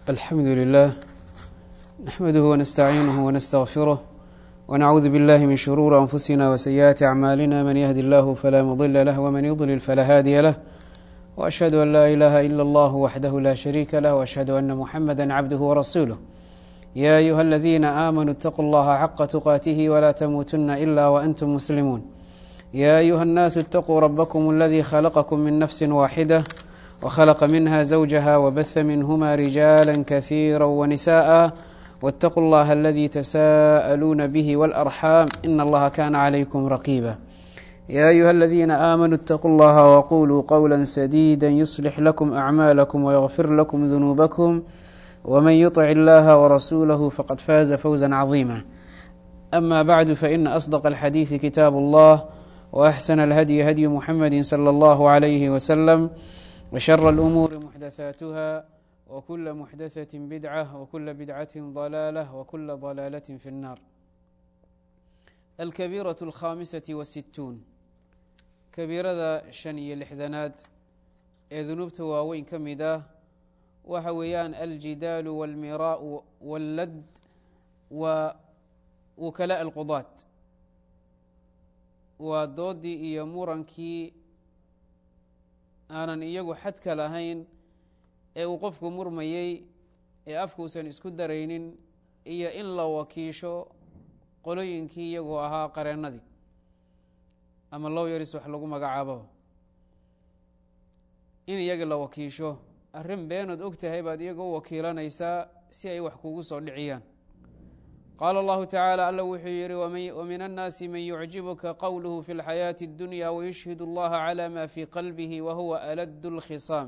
الحمد لله نحمده ونستعينه ونستغفره ونعوذ بالله من شرور أنفسنا وسيئات أعمالنا من يهد الله فلا مضل له ومن يضلل فلا هادي له وأشهد أن لا إله إلا الله وحده لا شريك له وأشهد أن محمدا عبده ورسوله يا أيها الذين آمنوا اتقوا الله حق تقاته ولا تموتن إلا وأنتم مسلمون يا أيها الناس اتقوا ربكم الذي خلقكم من نفس واحدة وخلق منها زوجها وبث منهما رجالا كثيرا ونساء واتقوا الله الذي تساءلون به والأرحام إن الله كان عليكم رقيبا يا أيها الذين آمنوا اتقوا الله وقولوا قولا سديدا يصلح لكم أعمالكم ويغفر لكم ذنوبكم ومن يطع الله ورسوله فقد فاز فوزا عظيما أما بعد فإن أصدق الحديث كتاب الله وأحسن الهدي هدي محمد صلى الله عليه وسلم وشر الأمور محدثاتها وكل محدثة بدعة وكل بدعة ضلالة وكل ضلالة في النار. الكبيرة الخامسة والستون كبيرada شhan iyo لحdanaad ee dunuubta waaweyn ka mid ah waxa weeyaan الجidاal والmirاء والlad وكلاء الqضاad waa doodii iyo murankii aanan iyagu xadka lahayn ee uu qofku murmayey ee afkuusan isku daraynin iyo in la wakiisho qolooyinkii iyagu ahaa qareennadii ama lawyers wax lagu magacaabo in iyaga la wakiisho arrin beenood og tahay baad iyaga u wakiilanaysaa si ay wax kugu soo dhiciyaan. qaala allahu tacaala alla wuxuu yihi wamin annaasi man yucjibuka qowluhu fi اlxayaaةi اddunya wayushhid اllaha calى ma fii qalbihi wahuwa alad اlkhisaam.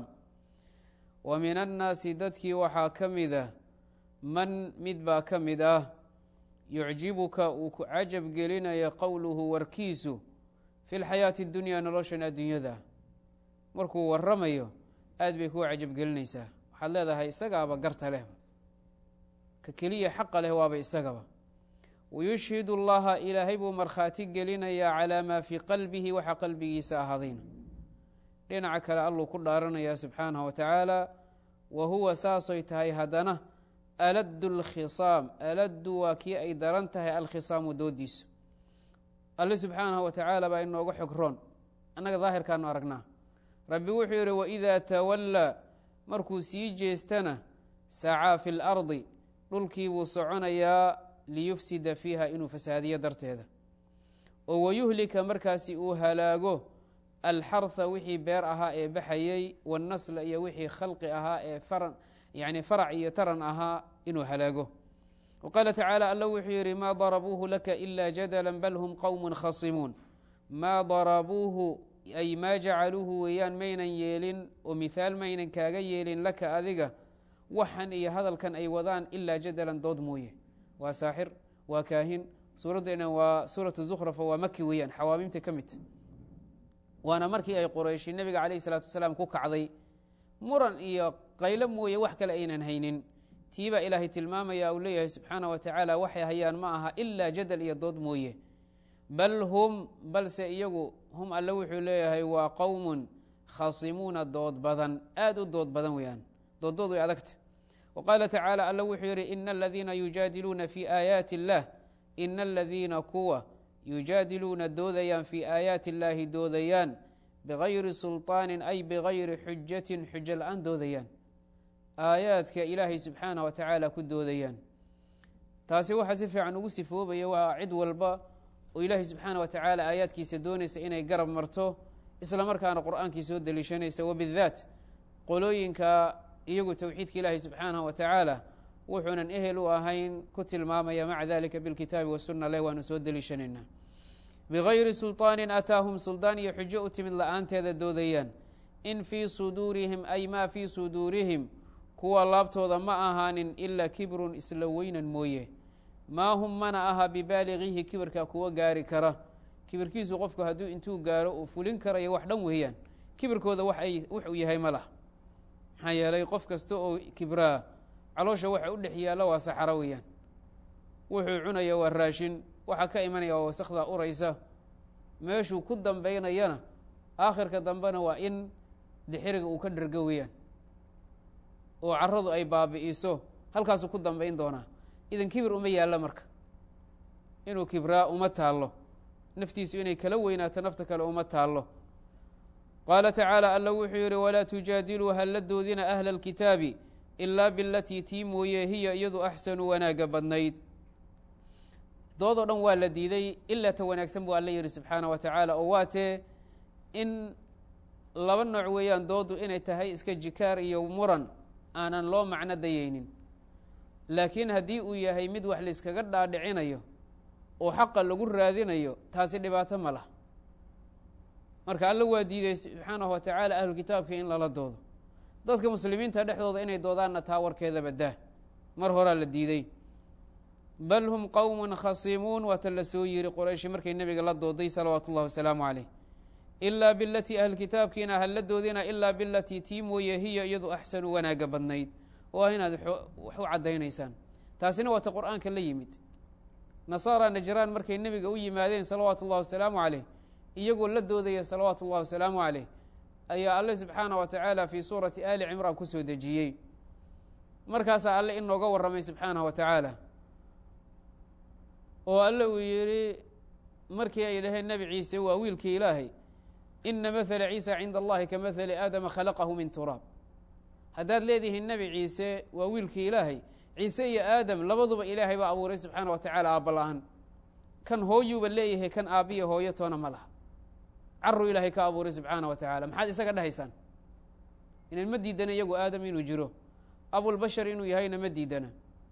wa min annaasi dadkii waxaa ka mid ah man mid baa ka mid ah yucjibuka uu ku cajab gelinaya qowluhu warkiisu fi اlxayaaةi اddunya noloshan adduunyada markuu waramayo aad bay kuu cajab gelinaysaa. waxaad leedahay isagaaba garta leh ka keliya xaqa leh waaba isagaba. wayushhid اllaha ilaahay buu markhaati gelinayaa calىa maa fii qalbihi waxa qalbigiisa ahaadayna dhinaca kale alluu ku dhaaranayaa subxaanaه wa tacaala wa huwa saasoy tahay haddana alad اlkhisaam aladdu waa kii ay daran tahay alkhisaamu doodiisu. alle subxaanaه wa tacaala baa inooga xog roon annaga daahirkaanu aragnaa. rabbi wuxuu yihi waidaa tawallaa markuu sii jeestana sacaa fi اlardi dhulkii buu soconayaa liyufsida fiiha inuu fasaadiyo darteeda oo wayuhlika markaasi uu halaago alxarha wixii beer ahaa ee baxayey wاnnasla iyo wixii khalqi ahaa ee farac iyo taran ahaa inuu halaago. waqaala tacaala alla wuxuu yihi maa darabuuhu laka ila jadala bal hum qowm khasimuun. maa darabuuhu ay maa jacaluuhu weeyaan maynan yeelin oo mithaal maynan kaaga yeelin laka adiga waxan iyo hadalkan ay wadaan ilaa jadalan dood mooye. waa saaxir waa kaahin. suuraddeena waa suuratu zukhrafa waa maki weeyaan xawaamimta ka midta waana markii ay qorayshi nebiga calayh isalaatu wasalaam ku kacday muran iyo qaylo mooye wax kale aynan haynin. tiibaa ilaahay tilmaamaya uu leeyahay subxaanah wa tacaala waxay hayaan ma aha ilaa jadal iyo dood mooye. bal hum balse iyagu hum alle wuxuu leeyahay waa qowmun khasimuuna dood badan aad u dood badan weeyaan dooddood way adagta. waqaala tacaala alla wuxuu yihi ina aladiina yujaadiluuna fii aayaati اllah ina aladiina kuwa yujaadiluuna doodayaan fii aayaati اllaahi doodayaan bigayri sulطaanin ay bigayri xujatin xujo la-aan doodayaan aayaadka ilaahay subxaanah wa tacaala ku doodayaan. taasi waxaa si fiican ugu sifoobaya waa cid walba oo ilaahay subxaanah wa tacaala aayaadkiisa doonaysa inay garab marto isla markaana qur'aankii soo deliishanaysa wabidaat qolooyinka iyagu towxiidka ilaahay subxaanaه wa tacaala wuxuunan ehel u ahayn ku tilmaamaya maca dalika bilkitaabi wasuna le waanu soo deliishanaynaa. bigayri sulطaanin ataahum suldaan iyo xujo u timid la-aanteeda doodayaan. in fii suduurihim ay maa fii suduurihim kuwa laabtooda ma ahaanin ilaa kibrun isla weynan mooye. maa hum mana aha bibaaligihi kibirka kuwa gaari kara. kibirkiisu qofku hadduu intuu gaaro uu fulin karayo wax dhan weeyaan. kibirkooda wuxuu yahay ma lah maxaa yeelay qof kasta oo kibraa caloosha waxa u dhex yaalla waa saxaro weeyaan. wuxuu cunaya waa raashin waxaa ka imanaya waa wasakda uraysa meeshuu ku dambaynayana aakhirka dambena waa in dixiriga uu ka dhergo weeyaan. oo carradu ay baabi'iso halkaasuu ku dambayn doonaa. idan kibir uma yaallo marka, inuu kibraa uma taallo, naftiisu inay kala weynaato nafta kale uma taallo. qaala tacaala alla wuxuu yidhi walaa tujaadiluu halla doodina ahla alkitaabi ilaa bilatii tii mooye hiya iyadu axsanu wanaagga badnayd. doodoo dhan waa la diiday ilaa ta wanaagsan buu alla yidhi subxaana wa tacaala, oo waa tee in laba nooc weeyaan doodu, inay tahay iska jikaar iyo muran aanan loo macno dayaynin. laakiin haddii uu yahay mid wax layskaga dhaadhicinayo oo xaqa lagu raadinayo, taasi dhibaato ma lah. marka alla waa diiday subxaanahu wa tacaala ahlulkitaabka in lala doodo. dadka muslimiinta dhexdooda inay doodaanna taa warkeeda badaa, mar horaa la diiday. bal hum qowmun khasiimuun waata la soo yiri qorayshi markay nebiga la dooday salawaatu ullahi wasalaamu caleyh. ilaa bilatii ahlkitaabkiina hala doodina ilaa bilatii tii mooye hiya iyadu axsanu wanaagga badnayd, oo ah inaad wax u caddaynaysaan. taasina waata qur'aanka la yimid. nasaara najraan markay nebiga u yimaadeen salawaatu ullahi wasalaamu caleyh, iyagoo la doodaya salawaatu ullahi wasalaamu caleyh, ayaa alle subxaanah wa tacaala fii suurati aali cimraan ku soo dejiyey. markaasaa alle inooga warramay subxaanah wa tacaala, oo alle uu yidhi markii ay dhaheen nebi ciise waa wiilkii ilaahay, ina mahala ciisa cinda allahi ka mahali aadama khalaqahu min turaab. haddaad leedihiin nebi ciise waa wiilkii ilaahay, ciise iyo aadam labaduba ilaahay baa abuuray subxaana wa tacaala aabba la-aan. kan hooyuuba leeyahay, kan aabbiya hooyo toona ma laha. caruu ilaahay ka abuuray subxaana wa tacaala. maxaad isaga dhahaysaan? inan ma diidana iyagu aadam inuu jiro, abulbashar inuu yahayna ma diidana.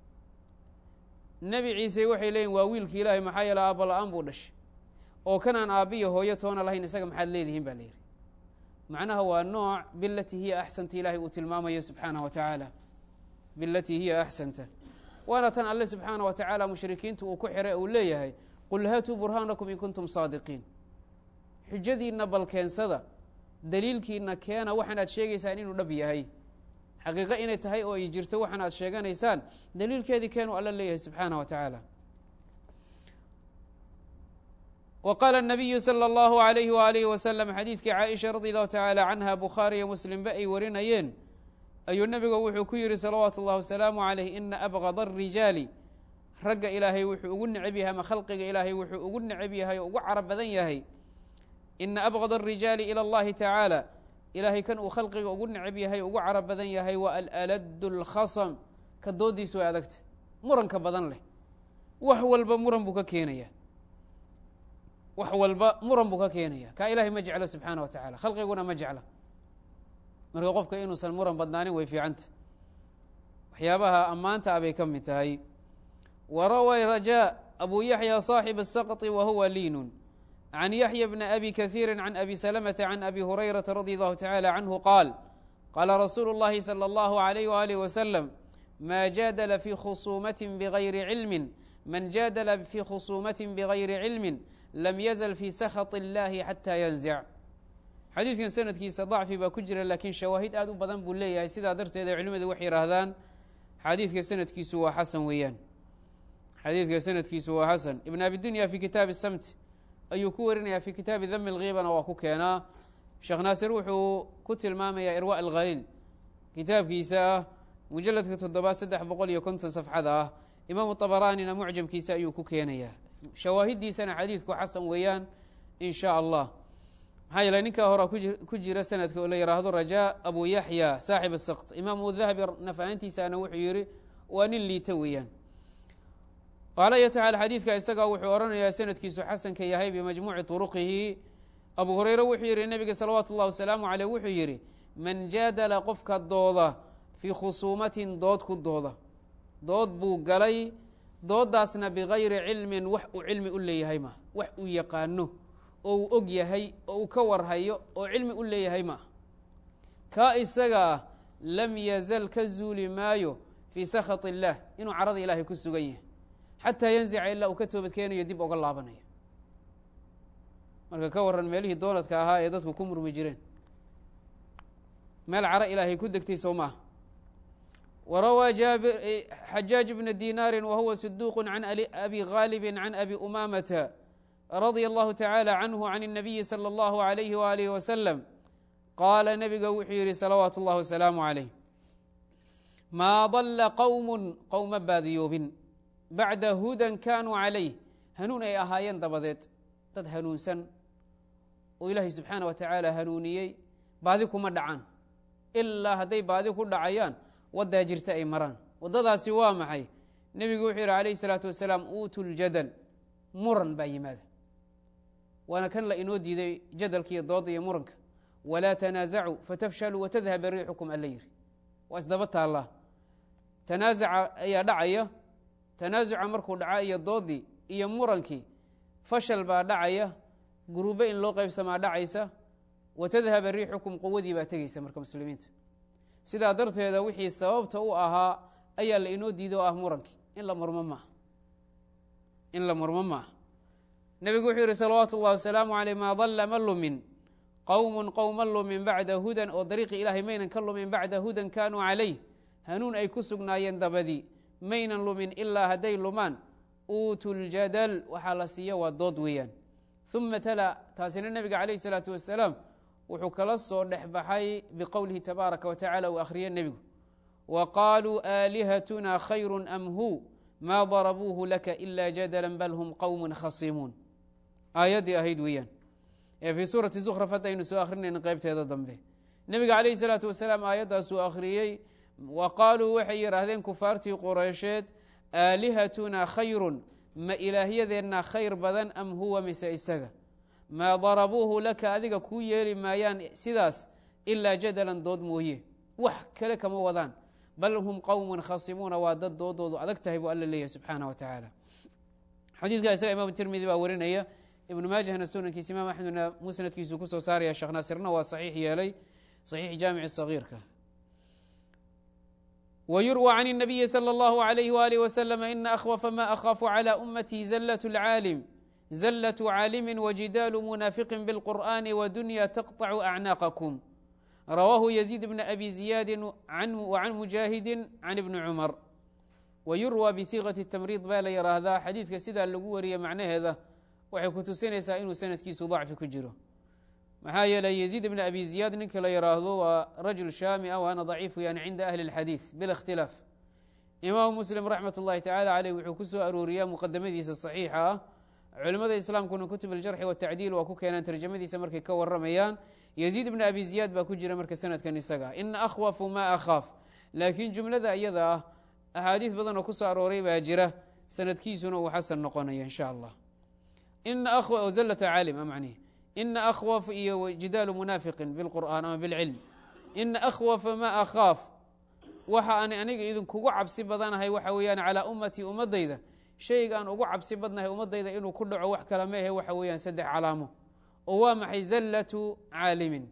nebi ciise waxay leeyihin waa wiilkii ilaahay maxaa yeele aabba la-aan buu dhashay, oo kanaan aabbiya hooyo toona lahayn isaga maxaad leedihiin baa la yidhi. macnaha waa nooc bilatii hiya axsanta ilaahay uu tilmaamayo subxaanah wa tacaala, bilatii hiya axsanta. waana tan alle subxaana wa tacaala mushrikiintu uu ku xiray uu leeyahay qul haatuu burhaanakum in kuntum saadiqiin. xujadiinna bal keensada, daliilkiina keena waxaan aad sheegaysaan inuu dhab yahay, xaqiiqo inay tahay oo ay jirto waxaan aad sheeganaysaan, daliilkeedii keenuu alla leeyahay subxaanah wa tacaala. wa qaala الnabiyu salى اllahu عalayhi waalihi wasalam, xadiidkii caaisha radi allahu tacaala canha bukhaari iyo muslimba ay warinayeen, ayuu nebigu wuxuu ku yihi salawaatu اllahi wasalaamu calayh ina abgada الrijaali, ragga ilaahay wuxuu ugu neceb yahay ama khalqiga ilaahay wuxuu ugu neceb yahay oo ugu carab badan yahay. ina abgada الrijaali ilى اllahi tacaala, ilaahay kan uu khalqiga ugu neceb yahay ugu carab badan yahay wa alaladu اlkhasm, ka doodiisu way adagta, muranka badan leh. wax walba muran buu ka keenaya, wax walba muran buu ka keenaya. kaa ilahay ma jeclo subxaana wa tacala, khalqiguna ma jecla. marka qofka inuusan muran badnaanin way fiicanta, waxyaabaha ammaanta a bay ka mid tahay. waraway rajaa abu yaxya صaaxib الsaqطi wa huwa liinun can yaxya bna abi kahiiri can abi salamata can abi hurayrata radi allahu tacala canhu qaal qaala rasuulu اllahi salى اllahu عalayh walih wasalam ma jaadala fi khusuumati bgayri cilmin man jaadala fi khusuumati bgayri cilmin lam yazl fi sakhaط اllahi xata yanzic. xadiidkan sanadkiisa dacfi baa ku jira, laakiin shawaahid aad u badan buu leeyahay. sidaa darteed ay culimadu waxay yihaahdaan xadiidka sanadkiisu waa xasan weeyaan. xadiidka sanadkiisu waa xasan. ibn abi dunya fi kitaabi samt ayuu ku warinaya, fi kitaabi dami اlgiibana waa ku keenaa. sheekh naasir wuxuu ku tilmaamayaa irwa alkhaliil kitaabkiisa ah mujaladka 7,350 safxada ah. imaamu طabaraanina mucjamkiisa ayuu ku keenayaa. shawaahiddiisana xadiidku xasan weeyaan in sha allah. maxaa yeele ninkaa horaa ku jira sanadka oo la yidhaahdo rajaa abu yaxya saaxib الsaqط. imaamu dahabi nafahantiisaana wuxuu yihi waa nin liita weeyaan. ala yati xaal xadiidka isagaa wuxuu odhanayaa sanadkiisu xasanka yahay bimajmuuci طuruqihi. abu hurayre wuxuu yihi nebiga salawaatu اllahi wasalaamu aleyh wuxuu yihi man jaadala qofka dooda fii khusuumatin dood ku dooda, dood buu galay, doodaasna bigayri cilmin wax uu cilmi u leeyahay ma, wax uu yaqaano oo uu og yahay oo uu ka warhayo oo cilmi u leeyahay ma. kaa isaga ah lam yazal ka zuuli maayo fii sakhaط اllah, inuu carada ilaahay ku sugan yahay, xataa yanzica ilaa uu ka toobad keenayo dib oga laabanayo. marka ka waran meelihii dooladka ahaa ee dadku ku murmi jireen, meel caro ilaahay ku degtay soo maaha. warawaa xajaaj bna dinaari wahuwa saduuq can abi ghaalibi can abi umamata radia allahu tacaala canhu can الnabiyi salى اllahu عalayhi waalihi wasalam qaala nebiga wuxuu yihi salawaatu اllahi wasalaamu عalayh maa dalla qowma baadiyoobin bacda hudan kaanuu calayh hanuun ay ahaayeen dabadeed dad hanuunsan oo ilaahay subxaana wa tacaala hanuuniyey baadi kuma dhacaan ilaa hadday baadi ku dhacayaan waddaa jirta ay maraan waddadaasi waa maxay nebigu wuxuu yidhi calayh isalaatu wasalaam uutu ljadal muran baa yimaada waana kan la inoo diiday jadalka iyo dooda iyo muranka walaa tanaazacuu fatafshaluu watadhaba riixukum alla yidhi waa isdaba taallaa tanaasaca ayaa dhacaya tanaasuca markuu dhaca iyo doodii iyo murankii fashal baa dhacaya guruube in loo qaybsamaa dhacaysa watadhaba riixukum quwadii baa tegeysa marka muslimiinta sidaa darteeda wixii sababta u ahaa ayaa la inoo diiday oo ah murankii in la murmo maaha nebigu wuxuu yihi salawaatu اllahi wasalaamu aleyh maa dalla ma lumin qowma lumin bacda hudan oo dariiqi ilaahay maynan ka lumin bacda hudan kaanuu calayh hanuun ay ku sugnaayeen dabadii maynan lumin ilaa hadday lumaan uutu ljadal waxaa la siiya waa dood weeyaan uma tala taasina nebiga calayh الsalaatu wasalaam wuxuu kala soo dhex baxay biqowlihi tabaaraka wa tacala uu akhriye nebigu wa qaaluu aalihatuna khayru am hu maa darabuuhu laka ila jadala bal hum qowm khasiimuun aayaddii ahayd weeyaan ee fii suurati zukhraf haddaynu soo akhrinayna qaybteeda dambe nebiga calayh الsalaatu wasalaam aayaddaasuu akhriyey wa qaaluu waxay yidhaahdeen kufaartii qureysheed aalihatuna khayrun ma ilaahyadeenna khayr badan am huwa mise isaga maa darabuuhu laka adiga kuu yeeli maayaan sidaas ilaa jadalan dood mooye wax kale kama wadaan bal hum qowmun khasimuuna waa dad doodoodu adag tahay buu alla leeyahay subxaana wa tacaala xadiidka isaga imaam tirmidi baa warinaya ibnu maajahna sunankiisa imaam axmedna musnadkiisuu kusoo saaraya sheekh naasirna waa saxiix yeelay saxiix jaamici sagiirka wyurwى can الnabiyi slى اllahu عalayh walih waslm ina akhwafa ma akhaafu calى umatii zallaة caalimi wajidaalu munaafiqin bاlqur'ani wadunya taqطcu acnaaqakum rawaahu yaziid bn abi ziyaadi wcan mujaahidi can ibni cumar wayurwى bisiiqaةi tamriid baa la yidhaahdaa xadiidka sidaa lagu wariye macnaheeda waxay ku tusinaysaa inuu sanadkiisu dacfi ku jiro maxaa yeeley yaziid ibn abi ziyaad ninka la yidhaahdo waa rajul shaami ah waana daciif yani cinda ahli اlxadiid biاlاkhtilaaf imaamu muslim raxmat اllahi tacala caleyh wuxuu ku soo arooriyaa muqadamadiisa saxiixa ah culimmada islaamkuna kutub aljarxi watacdiil waa ku keenaan tarjamadiisa markay ka waramayaan yaziid ibn abi ziyaad baa ku jira marka sanadkan isaga ina akhwafu ma akhaaf laakiin jumlada iyada ah axaadiis badan oo ku soo arooray baa jira sanadkiisuna uu xasan noqonaya in sha allah zallata caalim macnihi ina akhwaf iyo jidaalu munaafiqin bilqur'aan ama bilcilm ina akhwafa ma akhaaf waxa aan aniga idinkugu cabsi badanahay waxa weeyaan calaa ummatii ummadayda shayga aan ugu cabsi badnahay ummadayda inuu ku dhaco wax kala ma ahe waxa weeyaan 3 calaamo oo waa maxay zallatu caalimin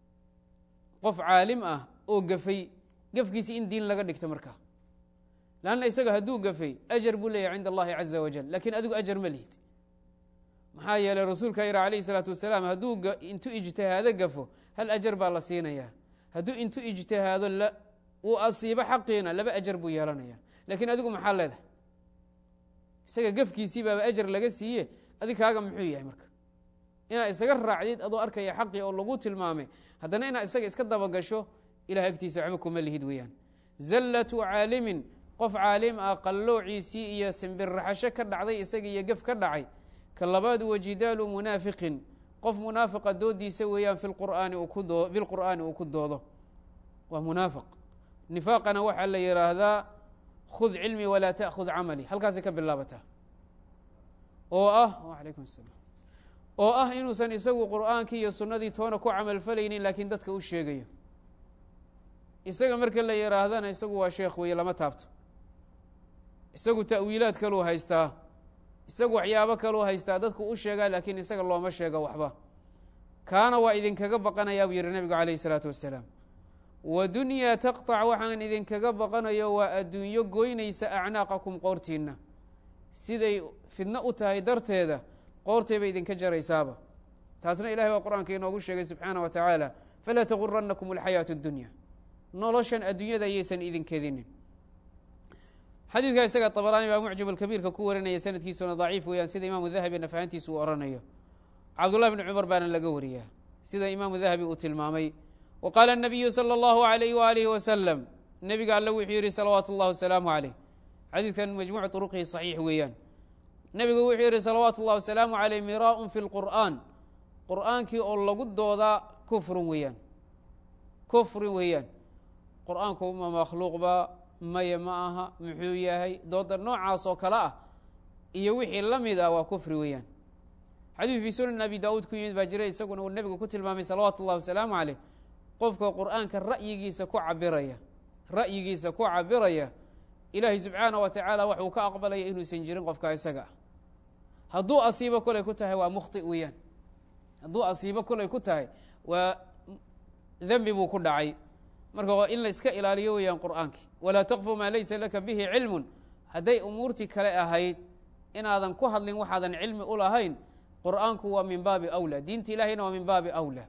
qof caalim ah oo gafay gafkiisi in diin laga dhigto markaa lanna isaga hadduu gafay ajar buu leeyahay cinda allahi caza wajal lakin adigu ajar ma lihid maxaa yeeley rasuulka yidhi calayh الsalaatu wasalaam hadduu intuu ijtihaado gafo hal ajar baa la siinaya hadduu intuu ijtihaado uu asiibo xaqiina 2 ajar buu yeelanaya lakin adigu maxaa leedahay isaga gafkiisii baaba ajar laga siiye adig kaaga muxuu yahay marka inaad isaga raacdid adoo arkaya xaqii oo lagu tilmaamay haddana inaad isaga iska dabagasho ilah agtiisa waxba kuma lihid weeyaan zallatu caalimin qof caalim ah qalloociisii iyo simbirraxasho ka dhacday isaga iyo gaf ka dhacay ka labaad wajidaalu munaafiqin qof munaafiqa doodiisa weeyaan bilqur'aani uu ku doodo waa munaafiq nifaaqana waxaa la yidhaahdaa khud cilmi walaa ta'khud camali halkaasay ka bilaabataa oo alaykum asalaam oo ah inuusan isagu qur'aankii iyo sunnadii toona ku camalfalaynin laakiin dadka u sheegayo isaga marka la yidhaahdana isagu waa sheekh weeye lama taabto isagu ta'wiilaad kaluu haystaa isagu waxyaabo kaluu haystaa dadku u sheegaa laakiin isaga looma sheega waxba kaana waa idinkaga baqanayaa buu yihi nebigu calayh الsalaatu wasalaam wadunya taqطac waxaan idinkaga baqanayo waa adduunyo goynaysa acnaaqakum qoortiinna siday fidno u tahay darteeda qoortay bay idinka jaraysaaba taasna ilahay waa qur'aanka inoogu sheegay subxaana wa tacaala falaa taguranakum alxayaaةu اdunya noloshan adduunyada ayaysan idinkedinin xadiidka isaga طabaraani baa mucjam alkabiirka ku warinaya sanadkiisuna daciif weeyaan sida imaamu dahabi nafahantiisa uu oranayo cabdullah bni cumar baana laga wariyaa sida imaamu dahabi uu tilmaamay wa qaala الnabiyu salى اllahu عalayh waalih wasalam nebiga alle wuxuu yidhi salawaatu اllahi wasalaamu عaleyh xadiidkan majmuuc طuruqihi صaxiix weeyaan nebigu wuxuu yidhi salawaatu اllahi wasalaamu عaleyh miraaءun fi اlqur'an qur'aankii oo lagu doodaa kufrun weeyaan kufri weeyaan qur'aanku ma makhluuqba maya ma aha muxuu yahay dooda noocaas oo kale ah iyo wixii la mid ah waa kufri weeyaan xadiid fii sunan abi daawuud ku yimid baa jira isaguna uu nebigu ku tilmaamay salawaatu اllahi wasalaamu عaleyh qofka qur'aanka ra'yigiisa ku cabiraya ilaahay subxaanaه wa tacaala waxuu ka aqbalaya inuusan jirin qofka isaga ah hadduu asiibo kolay ku tahay waa mukhطi weeyaan hadduu asiibo kolay ku tahay waa dembi buu ku dhacay marka in la iska ilaaliyo weeyaan qur'aankii walaa taqfu maa laysa laka bihi cilmun hadday umuurtii kale ahayd inaadan ku hadlin waxaadan cilmi u lahayn qur'aanku waa min baabi awlى diinta ilahayna waa min baabi awlى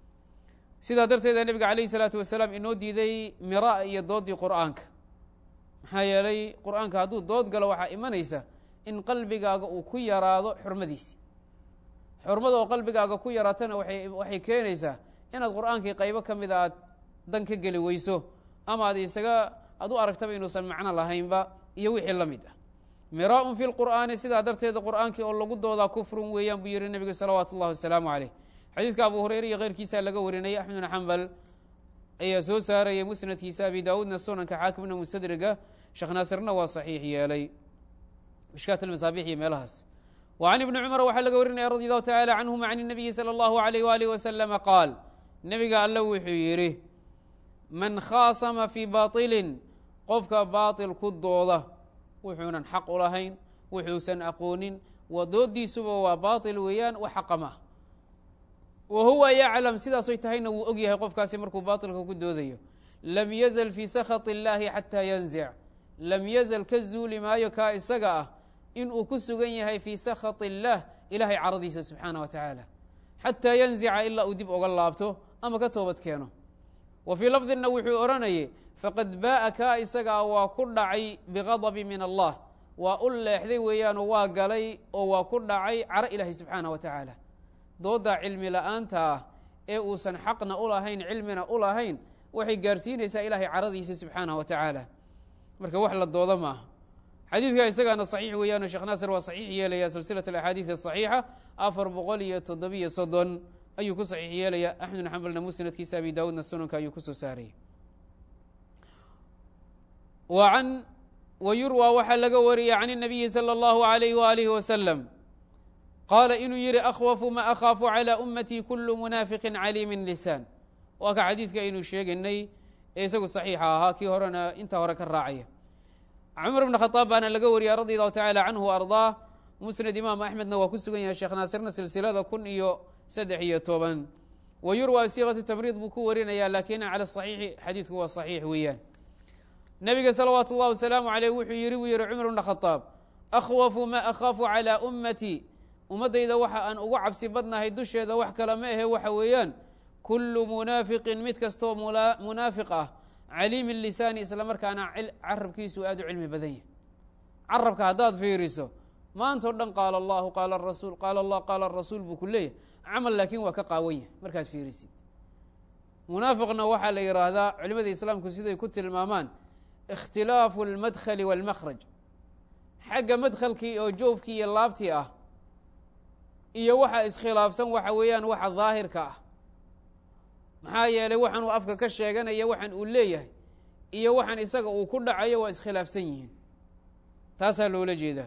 sidaa darteeda nebiga calayh الsalaatu wasalaam inoo diiday miraa iyo doodii qur'aanka maxaa yeelay qur'aanka hadduu dood galo waxaa imanaysa in qalbigaaga uu ku yaraado xurmadiisi xurmada oo qalbigaaga ku yaraatana waxay keenaysaa inaad qur'aankii qaybo ka mida aad dan ka geli weyso ama aad u aragtaba inuusan macno lahaynba iyo wixii la mid ah miraaءun fi lqur'aani sidaa darteeda qur'aankii oo lagu doodaa kufrun weeyaan buu yihi nebigu salawaatu اllahi wasalaamu عaleyh xadiidka abu hurayra iyo keyrkiisa laga warinayay axmed bn xambal ayaa soo saarayay musnadkiisa abi daawuudna sunanka xaakimna mustadriga sheekh naasirna waa saxiix yeelay mishkaat almasaabix iyo meelahaas wa can ibni cumar waxaa laga warinaya radi allahu tacala canhuma can الnabiyi salى اllahu عaleyh walih wasalama qaal nebiga alle wuxuu yidhi man khaasama fii baطilin qofka baaطil ku dooda wuxuunan xaq u lahayn wuxuusan aqoonin waa doodiisuba waa baaطil weeyaan wax xaqa ma ah wa huwa yaclam sidaasoy tahayna wuu og yahay qofkaasi markuu baaطilka ku doodayo lam yazl fii sakhaط اllahi xataa yanzic lam yazl ka zuuli maayo kaa isaga ah inuu ku sugan yahay fii sakhaط اllah ilahay caradiisa subxaanaه wa tacaala xataa yanzica ilaa uu dib oga laabto ama ka toobad keeno wa fii lafdina wuxuu odhanayay faqad baa'a kaa isagaa waa ku dhacay bigadbi min allah waa u leexday weeyaanoo waa galay oo waa ku dhacay caro ilaahay subxaanaه wa tacaala dooda cilmi la'aanta ah ee uusan xaqna u lahayn cilmina u lahayn waxay gaarsiinaysaa ilaahay caradiisa subxaanaه wa tacaala marka wax la dooda ma aha xadiidka isagaana صaxiix weeyaano sheekh naasir waa saxiix yeelaya silsilaة اaxaadiiث الصaxiixa 430 ayuu ku saxiix yeelaya axmed bn xambalna musnadkiisa abi daawuudna sunanka ayuu kusoo saarayay wayurwى waxaa laga wariyay can الnabiyi salى اllahu عalayh walih wasalam qaala inuu yihi akhwafu ma akhaafu calى ummatii kulu munaafiqi caliimi lisaan waa ka xadiidka aynu sheegaynay ee isagu saxiixa ahaa kii horena intaa hore ka raacaya cumar bn khaaab baana laga wariyay radi allahu tacala canhu arضaah musnad imaam axmedna waa ku sugan yahay sheekh naasirna silsilada 1013 wa yurwى siiqati tamriid buu ku warinaya lakin calى صaxiixi xadiidku waa صaxiix weeyaan nabiga salawaatu اllahi wasalaamu aleyh wuxuu yihi buu yihi cumar bn khaaab akhwafu ma akhaafu calى ummatii ummaddayda waxa aan ugu cabsi badnahay dusheeda wax kale ma ahe waxa weeyaan kulu munaafiqin mid kastoo munaafiq ah caliimi lisaani isla markaana carabkiisu aad u cilmi badan yahy carabka haddaad fiiriso maanta o dhan qaala allahu qaala rasuul qaala allah qaala rasuul buu ku leeyahay camal laakiin waa ka qaawan yahay markaad fiirisid munaafiqna waxaa la yidhaahdaa culimada islaamku siday ku tilmaamaan ikhtilaafu اlmadkhali wاlmakhraj xagga madkhalkii oo joofkii iyo laabtii ah iyo waxa iskhilaafsan waxa weeyaan waxa daahirka ah maxaa yeelay waxaan uu afka ka sheeganaya waxaan uu leeyahay iyo waxaan isaga uu ku dhacayo waa iskhilaafsan yihiin taasaa loola jeedaa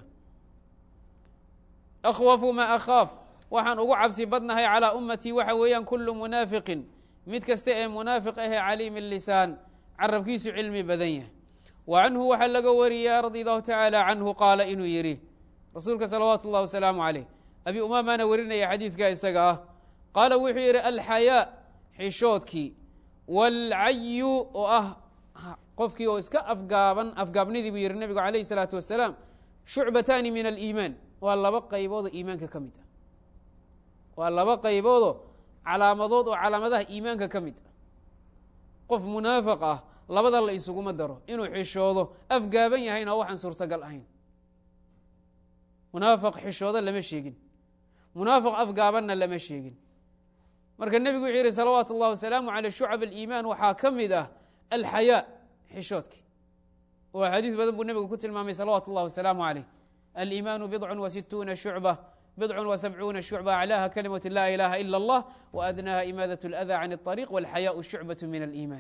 akhwafu ma akhaaf waxaan ugu cabsi badnahay calىa ummatii waxa weeyaan kulu munaafiqin mid kasta ee munaafiq ahee caliimi lisaan carabkiisu cilmi badan yahay wa canhu waxaa laga wariyay radi allahu tacaala canhu qaala inuu yidhi rasuulka salawaatu اllahi wasalaamu عaleyh abi umaamana warinaya xadiidka isaga ah qaala wuxuu yidhi alxayaa xishoodkii wاlcayu oo ah qofkii oo iska afgaabnidii buu yihi nebigu alayh الsalaatu wasalaam shucbataani min aliimaan waa laba qayboodoo iimaanka ka mid ah waa laba qayboodoo calaamadood oo calaamadaha iimaanka ka mid ah qof munaafiq ah labada la isuguma daro inuu xishoodo afgaaban yahayna oo waxaan suurtagal ahayn munaafiq xishoodo lama sheegin munaafiq afgaabanna lama sheegin marka nebigu wuxuu yihi salawaatu اllahi wasalaamu aleyh shucab aliimaan waxaa ka mid ah alxayaa xishoodki oo xadiis badan buu nebigu ku tilmaamay salawaatu اllahi wasalaamu عalayh aliimaanu bidc وasituuna shucbة bidc وسabcuuna shucbة aclaaha kalimaة laa ilaha ilا اllah وadnaha imaadaة اlأdى can الطariiq wاlxayaaءu shucbaة min aliimaan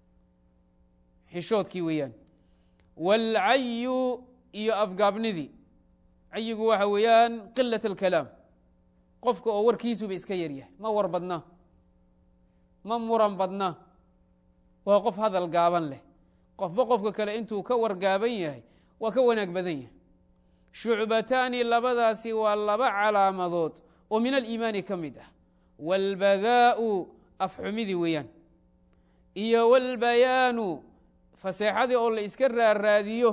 xishoodkii weeyaan wاlcayu iyo afgaabnidii cayigu waxa weeyaan qilaة اlkalaam qofka oo warkiisuba iska yaryahay ma war badna ma muran badna waa qof hadal gaaban leh qofba qofka kale intuu ka wargaaban yahay waa ka wanaag badan yahay shucbataani labadaasi waa laba calaamadood oo min aliimaani ka mid ah wاlbadaa'u afxumidii weeyaan iyo wاlbayaanu faseexadii oo la iska raaraadiyo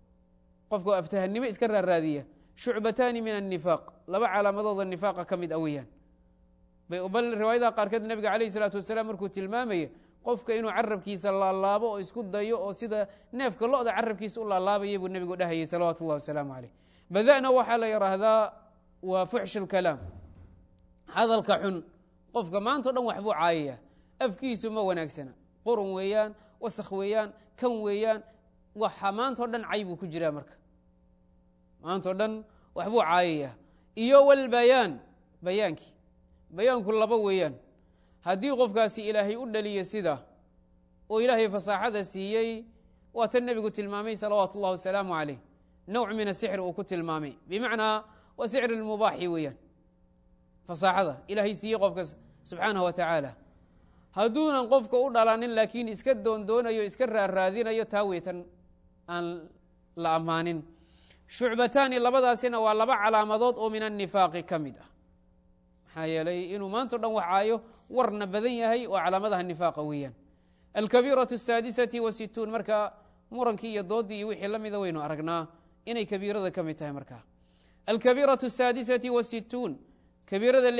qofka aftahannimo iska raaraadiya shucbataani min الnifaaq laba calaamadooda nifaaqa ka mid a weeyaan bal riwaayadaha qaarkeed nebiga calayh الsalaatu wasalaam markuu tilmaamaya qofka inuu carabkiisa laalaabo oo isku dayo oo sida neefka lo-da carabkiisa u laalaabayay buu nebigu dhahayay salawaatu اllahi wasalaamu calayh bada'na waxaa la yidhaahdaa waa fuxsh اlkalaam hadalka xun qofka maanta o dhan waxbuu caayaya afkiisu ma wanaagsana qurun weeyaan wasakh weeyaan kan weeyaan waxa maanta o dhan cay buu ku jiraa marka maanta o dhan waxbuu caayaya iyo wاlbayaan bayaankii bayaanku laba weeyaan haddii qofkaasi ilaahay u dhaliyo sida oo ilaahay fasaaxada siiyey waa tan nebigu tilmaamay salawaatu اllahi wasalaamu calayh nawc min asixr uu ku tilmaamay bimacnaa waa sixr اlmubaaxi weeyaan fasaaxada ilaahay siiyey qofka subxaanaه wa tacaala hadduunan qofka u dhalanin laakiin iska doondoonayo iska raarraadinayo taa weytan aan la ammaanin shucbataani labadaasina waa laba calaamadood oo min الnifaaqi ka mid ah maxaa yeelay inuu maanta o dhan waxaayo warna badan yahay oo calaamadaha nifaaqa weeyaan alkabiiraةu الsaadisati wasituun marka murankii iyo doodii iyo wixii la mida waynu aragnaa inay kabiirada ka mid tahay markaa alkabiiraةu الsaadisati wasituun kabiirada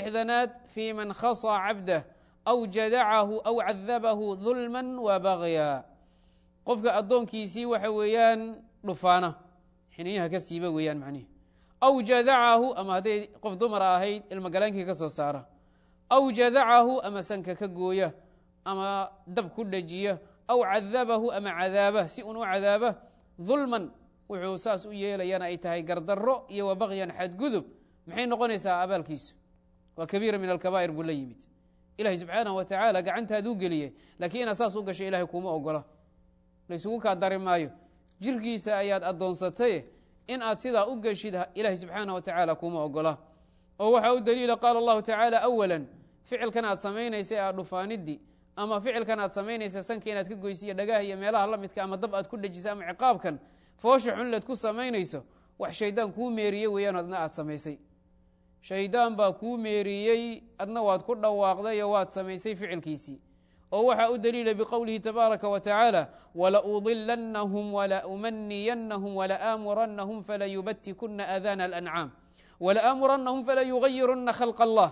6 fii man khasى cabdah aw jadacahu aw cadabahu dulma wabagya qofka addoonkiisii waxa weeyaan dhufaana xiniyaha ka siiba weeyaan macnihi aw jadacahu ama hadday qof dumara ahayd ilmogalaankii ka soo saara aw jadacahu ama sanka ka gooya ama dab ku dhajiya aw cadabahu ama cadaaba si un u cadaaba dulman wuxuu saas u yeelayana ay tahay gardarro iyo wabagyan xadgudub maxay noqonaysaa abaalkiisu waa kabiira min alkabaa'ir buu la yimid ilahay subxaanahu wa tacaala gacantaaduu geliyey laakiin inaad saas u gasho ilahay kuma ogola laysugu kaa dari maayo jirkiisa ayaad addoonsatay in aad sidaa u geshid ilahay subxaanaه wa tacaala kuma ogola oo waxaa u daliila qaala اllahu tacaala awala ficilkan aad samaynaysa aad dhufaanidii ama ficilkan aad samaynaysa sanka inaad ka goysiiyo dhagaha iyo meelaha la midka ama dab aad ku dhejisa ama ciqaabkan foosha xunleed ku samaynayso wax shaydaan kuu meeriye weeyaan adna aad samaysay shaydaan baa kuu meeriyey adna waad ku dhawaaqday oo waad samaysay ficilkiisii oo waxaa u daliila bqowlihi tabaaraka wa tacaala walaudilannahum walaumaniyannahum walaaamurannahum falayubatikuna aadaana alancaam walaaamurannahum falayugayirunna khalq allah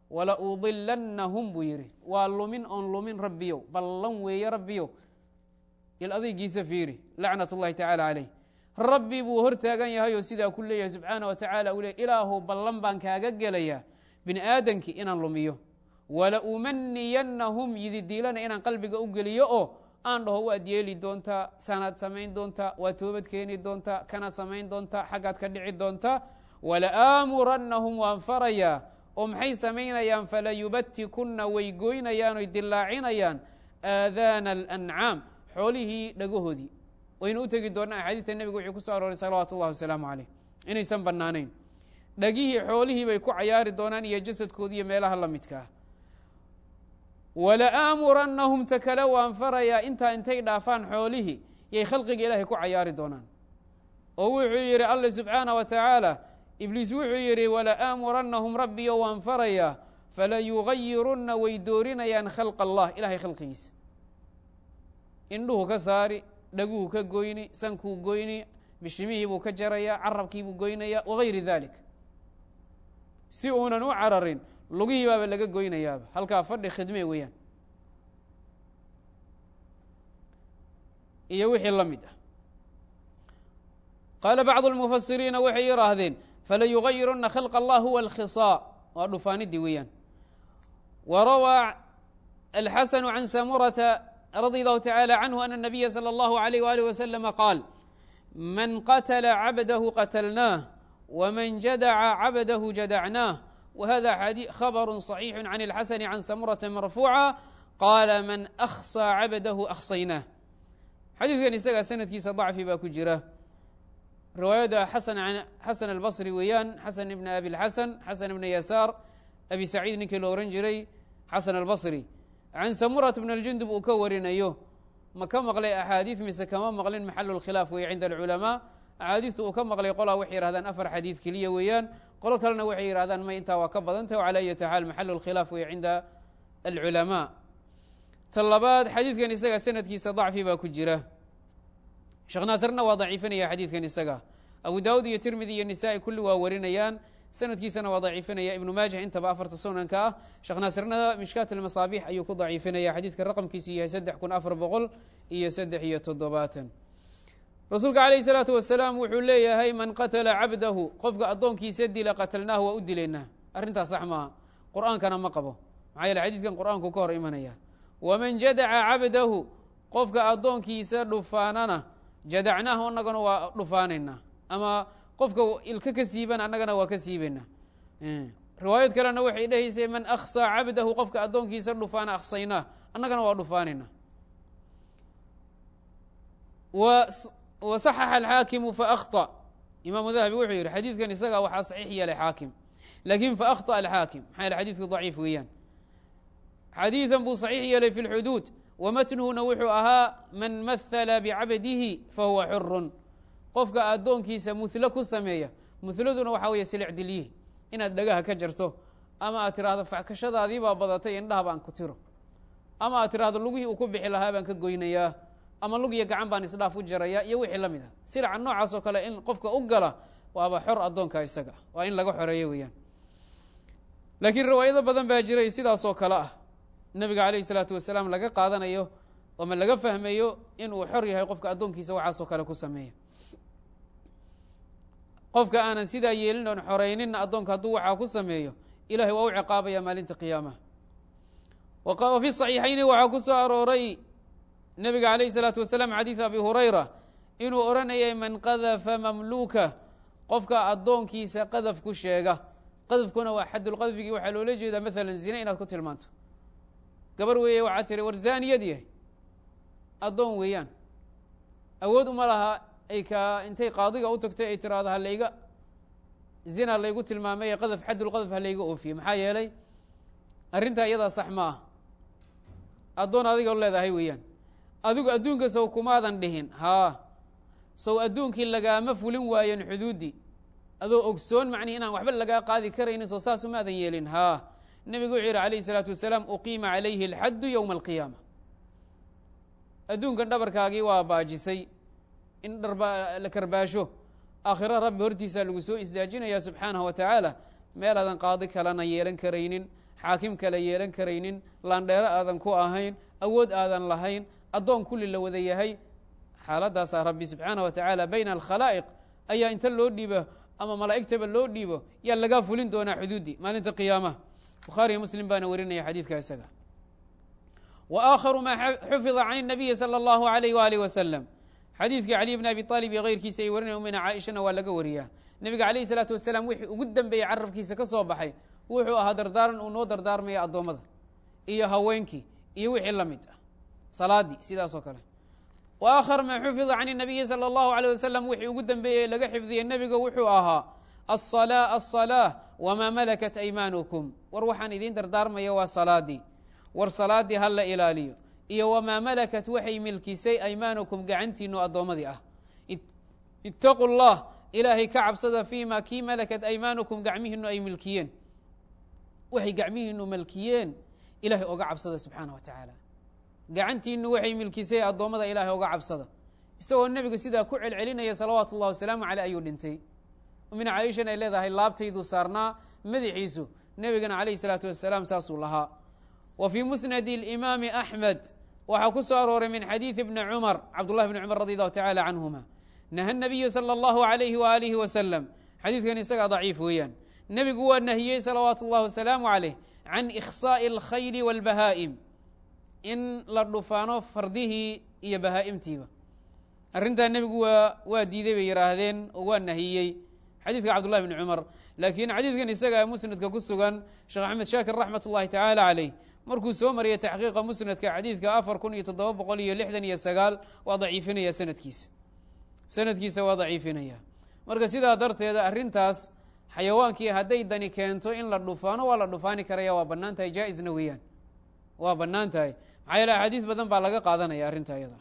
walaudilannahum buu yidhi waa lumin oon lumin rabbiyow ballan weeye rabbiyow il adaygiisa fiiri lacnat اllahi tacala calayh rabbi buu hortaagan yahay oo sidaa ku leeyahay subxaana wa tacala uu le ilaahu ballan baan kaaga gelayaa bini aadankii inaan lumiyo walaumaniyannahum yididiilana inaan qalbiga u geliyo oo aan dhaho waad yeeli doontaa sanaad samayn doontaa waad toobad keeni doontaa kana samayn doontaa xaggaad ka dhici doontaa walaaamurannahum waan farayaa oo maxay samaynayaan falayubatikunna way goynayaan oy dilaacinayaan aadaana alancaam xoolihii dhagahoodii waynu u tegi doonaa axaadiista nebiga wuxuu ku soo arooray salawaatu اllahi wasalaamu calayh inaysan bannaanayn dhagihii xoolihii bay ku cayaari doonaan iyo jasadkoodii iyo meelaha la midka ah walaaamurannahum ta kale waan farayaa intaa intay dhaafaan xoolihii yay khalqiga ilaahay ku cayaari doonaan oo wuxuu yidhi alla subxaana wa tacaala ibliis wuxuu yidhi walaaamurannahum rabbiyo waan farayaa falayugayirunna way doorinayaan khalq allah ilahay khalqigiisa indhuhu ka saari dhaguhu ka goyni sankuu goyni bishimihii buu ka jaraya carabkiibuu goynaya wagayri dalik si uunan u cararin lugihii baaba laga goynayaaba halkaa fadhi khidme weeyaan iyo wixii la mid ah qaala bacdu اlmufasiriina waxay yihaahdeen falayugayiruna khalq allah huwa alkhisaa waa dhufaanidii weeyaan warawaa alxasanu can samurata رضي الله تعالى عنه أن النبي صلى الله عليه وآله وسلم قال من قتل عبده قتلناه ومن جدع عبده جدعناه وهذا خبر صحيح عن الحسن عن سمرة مرفوعة قال من أخصى عبده أخصيناه xadiidkan isagaa sanadkiisa ضacfi baa ku jira riwaayada xasan albصri weeyaan xasan ibn abi اlxasan xasan ibn yasaar abi saciid ninkii lo ohan jiray xasan albصri can samurat bn اljundub uu ka warinayo ma ka maqlay axaadiid mise kama maqlin maxalu اlkhilaaf weeye cinda alculamaa axaadiidta uu ka maqlay qolaa waxay yihahdaan 4 xadiid keliya weeyaan qolo kalena waxay yihahdaan may intaa waa ka badantah calى ayati xaal maxalu اlkhilaaf weeye cinda alculamaa ta labaad xadiidkan isaga sanadkiisa ضacfi baa ku jira sheekh naasirna waa daciifinaya xadiidkan isaga abu daawud iyo tirmidi iyo nisa'i kulli waa warinayaan sanadkiisana waa daciifinaya ibnu maajah intaba 4 sunanka ah sheekh naasirna mishkaat almasaabiix ayuu ku daciifinaya xadiidka raqamkiisu yahay 3473 rasuulka calayh الsalaatu wasalaam wuxuu leeyahay man qatala cabdahu qofka addoonkiisa dila qatalnaahu waa u dilaynaa arrintaas sax maaha qur'aankana ma qabo maxaa yeele xadiidkan qur'aanku ka hor imanaya waman jadaca cabdahu qofka addoonkiisa dhufaanana jadacnaahu annagana waa dhufaanaynaa ama qofka ilka ka siiban annagana waa ka siibaynaa riwaayad kalena waxay dhehaysay man akhsaa cabdahu qofka addoonkiisa dhufaana akhsaynaa annagana waa dhufaanaynaa wasaxaxa alxaakimu faakطأ imaamu dahabi wuxuu yidhi xadiidkan isaga waxaa saxiix yeelay xaakim lakin faakطأ alxaakim maxaa yeele xadiidku daciif weeyaan xadiiثan buu صaxiix yeelay fi اlxuduud wamatnuhuna wuxuu ahaa man mahala bicabdihi fahuwa xurun qofka addoonkiisa muhlo ku sameeya muhladuna waxaa weeye silicdilyihi inaad dhagaha ka jarto ama aad tiraahdo fackashadaadii baa badatay indhaha baan ku tiro ama aad tiraahdo lugihii uu ku bixi lahaa baan ka goynayaa ama lug iyo gacan baan isdhaaf u jaraya iyo wixii la mid ah siraca noocaas oo kale in qofka u gala waaba xor addoonka isaga waa in laga xoreeyo weeyaan laakiin riwaayado badan baa jiray sidaasoo kale ah nebiga calayh الsalaatu wasalaam laga qaadanayo ama laga fahmayo inuu xor yahay qofka addoonkiisa waxaasoo kale ku sameeya qofka aanan sidaa yeelin oon xorayninna addoonka hadduu waxaa ku sameeyo ilahay waa u ciqaabaya maalinta qiyaamaha wa fi صaxiixayni waxaa ku soo arooray nebiga calayh الsalaatu wasalaam xadiid abi hurayra inuu odhanayay man qadafa mamluuka qofka addoonkiisa qadaf ku sheega qadafkuna waa xadulqadfigii waxaa loola jeedaa maalan zine inaad ku tilmaanto gabar weeye waxaad tiri war zaaniyad yahay addoon weeyaan awood uma laha ay intay qaadiga u tagtay ay tiraahdo halayga zina laygu tilmaamay qadaf xadulqadf halayga oofiye maxaa yeelay arrintaa iyadaa sax ma ah addoon adiga leedahay weeyaan adigu adduunka sow kumaadan dhihin haa sow adduunkii lagaama fulin waayen xuduuddii adoo ogsoon macnihi inaan waxba lagaa qaadi karaynin soo saas umaadan yeelin haa nebigu wuxuu yidhi alayh الsalaatu wasalaam uqiima calayhi اlxaddu ywma alqiyaama adduunkan dhabarkaagii waa baajisay in la karbaasho aakhiro rabbi hortiisaa lagu soo isdaajinaya subxaanaه wa tacaala meel aadan qaadi kalena yeelan karaynin xaakim kale yeelan karaynin laandheero aadan ku ahayn awood aadan lahayn addoon kulli la wada yahay xaaladaasaa rabbi subxaanaه wa tacaala bayna alkhalaa'iq ayaa inta loo dhiibo ama malaa'igtaba loo dhiibo yaa lagaa fulin doonaa xuduuddii maalinta qiyaamaha bukhaariyo muslim baana warinaya xadiidka isaga wa aakharu maa xufida can الnabiyi salى اllahu عalayh waalih wasalam xadiidkii caliy bn abi aalib iyo keyrkiisa ay warinaya umina caaishana waa laga wariyaa nebiga calayh الsalaatu wasalaam wixii ugu dambeeyey carabkiisa ka soo baxay wuxuu ahaa dardaaran uu noo dardaarmaya addoommada iyo haweenkii iyo wixii la mid ah salaadii sidaas oo kale wa aakhar maa xufida can الnabiyi salى اllahu عalيه wasalam wixii ugu dambeeyey laga xifdiyey nebiga wuxuu ahaa aلصalاة wmaa malakat aymaanukum war waxaan idiin dardaarmaya waa salaadii war salaadii ha la ilaaliyo iyo wamaa malakat waxay milkisay aymaanukum gacantiinu addoommadii ah itaquu اllah ilaahay ka cabsada fiima kii malakat aymaanukum gacmihiinu ay milkiyeen waxay gacmihiinu milkiyeen ilahay oga cabsada subxaanaه wa tacaala gacantiinu waxay milkisay addoommada ilaahay oga cabsada isagoo nebiga sidaa ku celcelinaya salawaatu اllah wasalaamu aleyh ayuu dhintay umina caaishana ay leedahay laabtayduu saarnaa madaxiisu nebigana calayh الsalaatu wasalaam saasuu lahaa wa fii musnadi اlimaami axmed waxaa ku soo arooray min xadiidi bni cumar cabdullahi bni cumar radi allahu tacala canhuma naha nabiyu salى اllahu عalayhi waalihi wasalam xadiidkan isagaa daciif weeyaan nebigu waa nahiyey salawaatu اllahi wasalaamu عaleyh can ikhsaaءi اlkhayli wاlbahaa'im in la dhufaano fardihii iyo bahaa'imtiiba arrintaa nebigu waa diiday bay yidhaahdeen oo waa nahiyey xadiidka cabdullahi bni cumar laakiin xadiidkan isaga musnadka ku sugan sheekh axmed shaakir raxmat ullahi tacaala caleyh markuu soo mariyey taxqiiqa musnadka xadiidka 4769 waa daciifinaya sanadkiisa waa daciifinaya marka sidaa darteeda arrintaas xayawaankii hadday dani keento in la dhufaano waa la dhufaani karaya waa bannaan tahay jaa-isna weeyaan waa bannaan tahay maxaa yeele axaadiis badan baa laga qaadanaya arrinta iyada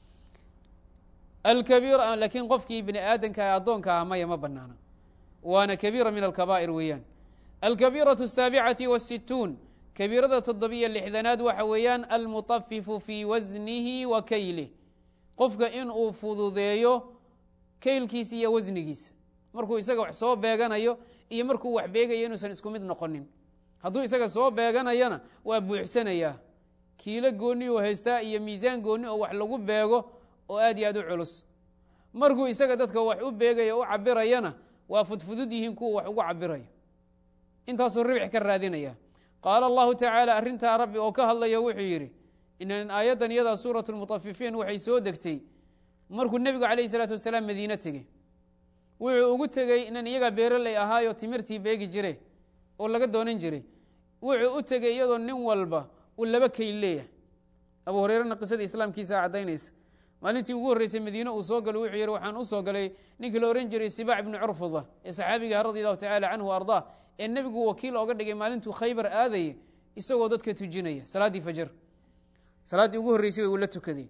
alkabiir laakiin qofkii bini aadanka addoonka ah maya ma banaana waana kabiira min alkabaa'ir weeyaan alkabiiraةu الsaabicati والsituun kabiirada 76aad waxa weeyaan almutafifu fii wasnihi wa kaylih qofka in uu fududeeyo kaylkiisa iyo wasnigiisa markuu isaga wax soo beeganayo iyo markuu wax beegayo inuusan isku mid noqonin hadduu isaga soo beeganayana waa buuxsanayaa kiilo gooni oo haystaa iyo miisaan gooni oo wax lagu beego oo aad iyo aad u culus markuu isaga dadka wax u beegayo u cabirayana waa fudfudud yihiin kuwa wax ugu cabirayo intaasuu ribix ka raadinaya qaala allahu tacaala arrintaa rabbi oo ka hadlaya wuxuu yidhi inan aayaddan iyadaa suuratu lmutafifiin waxay soo degtay markuu nebigu calayh isalaatu wasalaam madiine tegey wuxuu ugu tegey inan iyagaa beeroley ahaayo timirtii beegi jire oo laga doonan jiray wuxuu u tegey iyadoo nin walba uu 2 kayl leeyahay abu hurayrena qisadii islaamkiisa caddaynaysa maalintii ugu horreysay madiine uu soo galay wuxuu yidhi waxaan u soo galay ninkii la ohan jiray sibaac ibnu curfuda ee saxaabiga radi allahu tacala canhu ardaa ee nebigu wakiil ooga dhigay maalintuu khaybar aadayay isagoo dadka tujinaya salaaddii fajr salaaddii ugu horreysay uu la tukaday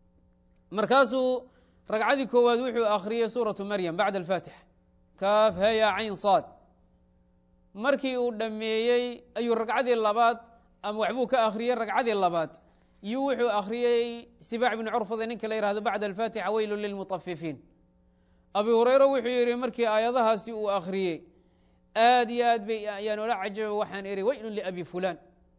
markaasuu ragcadii koowaad wuxuu akhriyey suuratu maryam bacda alfaatixa kaaf haya cayn saad markii uu dhammeeyey ayuu ragcadii labaad ama waxbuu ka akhriyey ragcadii labaad iyo wuxuu akhriyey sibaac bni curfada ninka la yihahdo bacda alfaatixa weylu lilmutafifiin abi hurayra wuxuu yidhi markii aayadahaasi uu akhriyey aad iyo aad bay ayaan ola cajaba waxaan ihi weylun liabi fulaan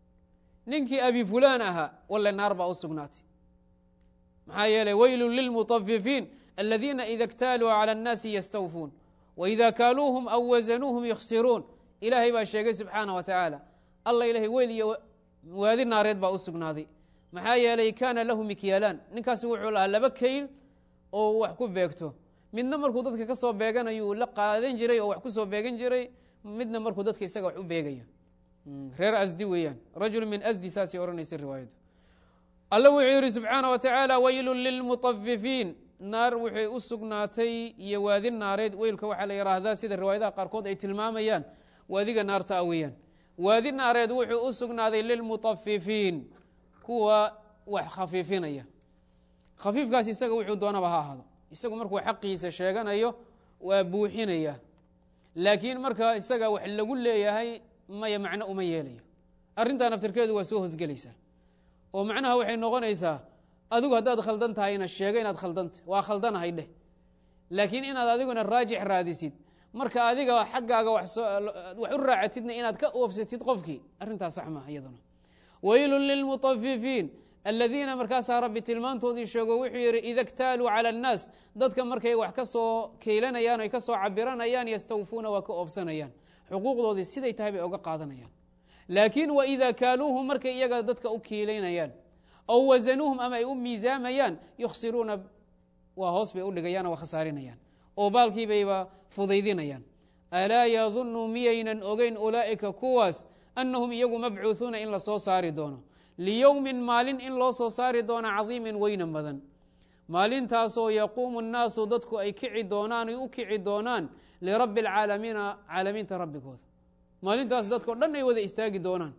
ninkii abi fulaan ahaa walle naar baa u sugnaatay maxaa yeelay weylun lilmutafifiin aladiina ida اktaaluu calى الnaasi yastawfuun waida kaaluuhum aw wasanuuhum yakhsiruun ilaahay baa sheegay subxaanah wa tacaala alla ilahay weyl iyo waadi naareed baa u sugnaaday maxaa yeelay kaana lahu mikyaalaan ninkaasi wuxuu lahaa 2 kayl oo wax ku beegto midna markuu dadka ka soo beeganayu la qaadan jiray oo wax ku soo beegan jiray midna markuu dadka isaga wax u beegayo reer asdi weeyaan rajul min asdi saasay odhanaysa riwaayaddu alla wuxuu yidhi subxaanah wa tacaala weylun lilmutafifiin naar waxay u sugnaatay iyo waadi naareed weylka waxaa la yidhaahdaa sida riwaayadaha qaarkood ay tilmaamayaan waadiga naarta a weeyaan waadi naareed wuxuu u sugnaaday lilmutafifiin kuwa wax khafiifinaya khafiifkaas isaga wuxuu doonaba ha ahaado isagu markuu xaqiisa sheeganayo waa buuxinaya laakiin marka isaga wax lagu leeyahay maya macno uma yeelayo arrintaa naftirkeedu waa soo hosgelaysaa oo macnaha waxay noqonaysaa adigu haddaad khaldan tahayna sheega inaad khaldantah waa khaldanahay dheh laakiin inaad adiguna raajix raadisid marka adiga xaggaaga wax u raacatidna inaad ka oofsatid qofkii arrintaas sax maaha iyaduna weylun lilmutafifiin aladiina markaasaa rabbi tilmaantoodii sheego wuxuu yidhi ida اktaaluu calى الnaas dadka markay wax ka soo keylanayaan oy ka soo cabiranayaan yastawfuuna waa ka oofsanayaan xuquuqdoodii siday tahay bay oga qaadanayaan laakiin waida kaaluuhum markay iyaga dadka u kiilaynayaan aw wasanuuhum ama ay u miisaamayaan yukhsiruuna waa hoos bay u dhigayaan waa khasaarinayaan oo baalkii bayba fudaydinayaan alaa yadunnu miyaynan ogeyn ulaa'ika kuwaas annahum iyagu mabcuuثuuna in la soo saari doono liyowmin maalin in loo soo saari doono cadiimin weynan badan maalintaasoo yaquumu الnaasu dadku ay kici doonaan ay u kici doonaan lirabbi اlcaalamiina caalamiinta rabbigooda maalintaas dadko dhan ay wada istaagi doonaan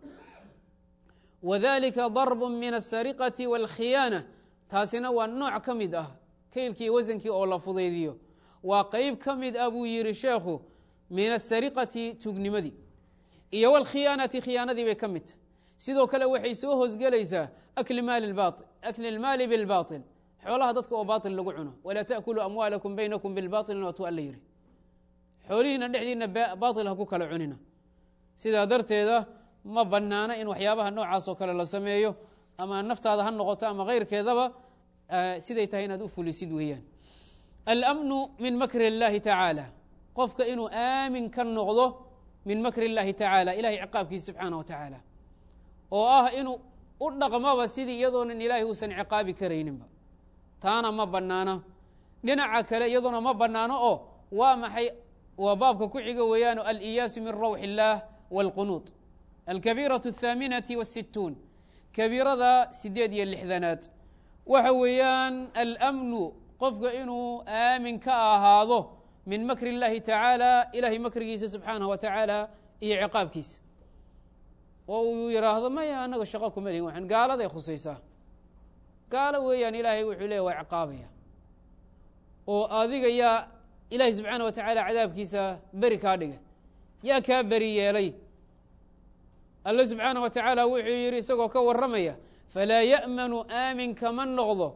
wadalika darb min الsariqati wاlkhiyaana taasina waa nooc ka mid ah kaylkii wasankii oo la fudaydiyo waa qeyb ka mid ah buu yihi sheekhu min asariqati tugnimadii iyo wاlkhiyaanati khiyaanadii bay ka mid tahy sidoo kale waxay soo hosgelaysaa akli اlmaali biاlbaطil xoolaha dadka oo baطil lagu cuno walaa taأkuluu amwaalakum baynakum biاlbaطil waatu alla yihi xoolihiina dhexdiina baطil ha ku kala cunina sidaa darteeda ma banaana in waxyaabaha noocaas oo kale la sameeyo ama naftaada ha noqoto ama keyrkeedaba siday tahay inaad u fulisid weeyaan alأmnu min makri الlahi tacaalى qofka inuu aamin ka noqdo min makri الlahi tacaalى ilahay ciqaabkiisa subxaanaه wa tacaala oo ah inuu u dhaqmaba sidii iyadoonan ilaahay uusan ciqaabi karayninba taana ma bannaano dhinaca kale iyadoona ma bannaano oo waa maxay waa baabka ku xiga weeyaano aliyaasu min rawxi illaah wاlqunuud alkabiiraة الthaaminaةi والsituun kabiirada 8 waxa weeyaan almnu qofka inuu aamin ka ahaado min makri اllahi tacaala ilahay makrigiisa subxaanaه wa tacaala iyo ciqaabkiisa oo uu yidhaahdo maya anaga shaqo kuma lihin waxaan gaaladay khusaysaa gaalo weeyaan ilaahay wuxuu leeya waa ciqaabaya oo adiga yaa ilaahay subxaanaه wa tacaala cadaabkiisa beri kaa dhiga yaa kaa beri yeelay alle subxaanaه wa tacaala wuxuu yidhi isagoo ka warramaya falaa ya'manu aamin kama noqdo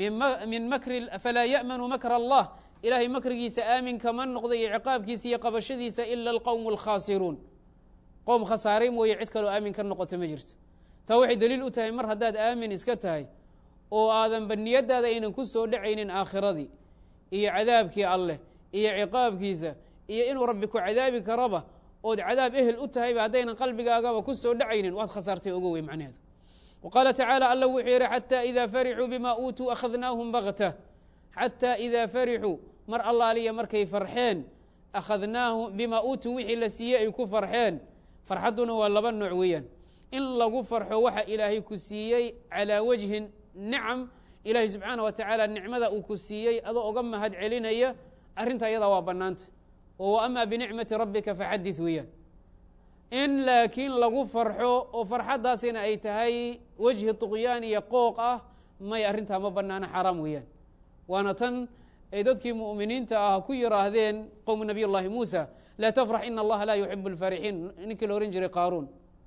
falaa ya'manu makr allah ilahay makrigiisa aamin kama noqdo iyo ciqaabkiisa iyo qabashadiisa ila alqowm اlkhaasiruun qowm khasaaray mooye cid kaloo aamin ka noqoto ma jirto taa waxay daliil u tahay mar haddaad aamin iska tahay oo aadanba niyadaada aynan ku soo dhacaynin aakhiradii iyo cadaabkii alleh iyo ciqaabkiisa iyo inuu rabbi ku cadaabi karaba ood cadaab ehel u tahayba haddaynan qalbigaagaba ku soo dhacaynin waad khasaartay ogo wey macnaheedu وqاaل تaعالى alla wuxuu yihi xatى إida farixuu bima uutuu أkhadnaahum bagtة xatى إida farixuu mar allaaliya markay farxeen akhadnaahum bima uutuu wixii la siiyey ay ku farxeen farxadduna waa laba nooc weeyaan in lagu farxo waxa ilaahay ku siiyey calىa wajhin nicam ilaahay subxaanaه wa tacaala nicmada uu ku siiyey adoo oga mahad celinaya arrinta ayadaa waa bannaanta oo ama binicmati rabbika faxadith weeyaan in laakiin lagu farxo oo farxaddaasina ay tahay wejhi طuqyaan iyo qooq ah may arrintaa ma bannaano xaaraam weeyaan waana tan ay dadkii mu'miniinta ah ku yidhaahdeen qowmu nabiy llahi muusa laa tafrax ina allaha laa yuxibu اlfarixiin ninkii la ohan jiray qaaruun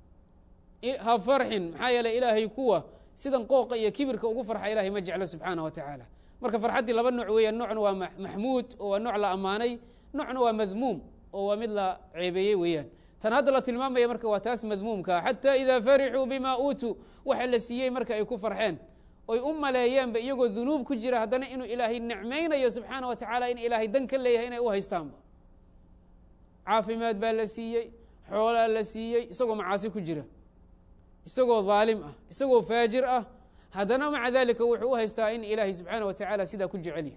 ha farxin maxaa yeeley ilaahay kuwa sidan qooqa iyo kibirka ugu farxa ilahay ma jeclo subxaanaه wa tacaala marka farxaddii laba nooc weeyaan noocna waa maxmuud oo waa nooc la ammaanay noocna waa madmuum oo waa mid la ceebeeyey weeyaan tan hadda la tilmaamaya marka waa taas madmuumkaa xatى إida farixuu bima uutuu waxa la siiyey marka ay ku farxeen oy u maleeyeenba iyagoo dunuub ku jira haddana inuu ilaahay nicmaynayo subxaanaه wa tacaala in ilaahay dan ka leeyahay inay u haystaanba caafimaad baa la siiyey xoolaa la siiyey isagoo macaasi ku jira isagoo dhaalim ah isagoo faajir ah haddana maca dalika wuxuu u haystaa in ilaahay subxaanaه wa tacaala sidaa ku jecelya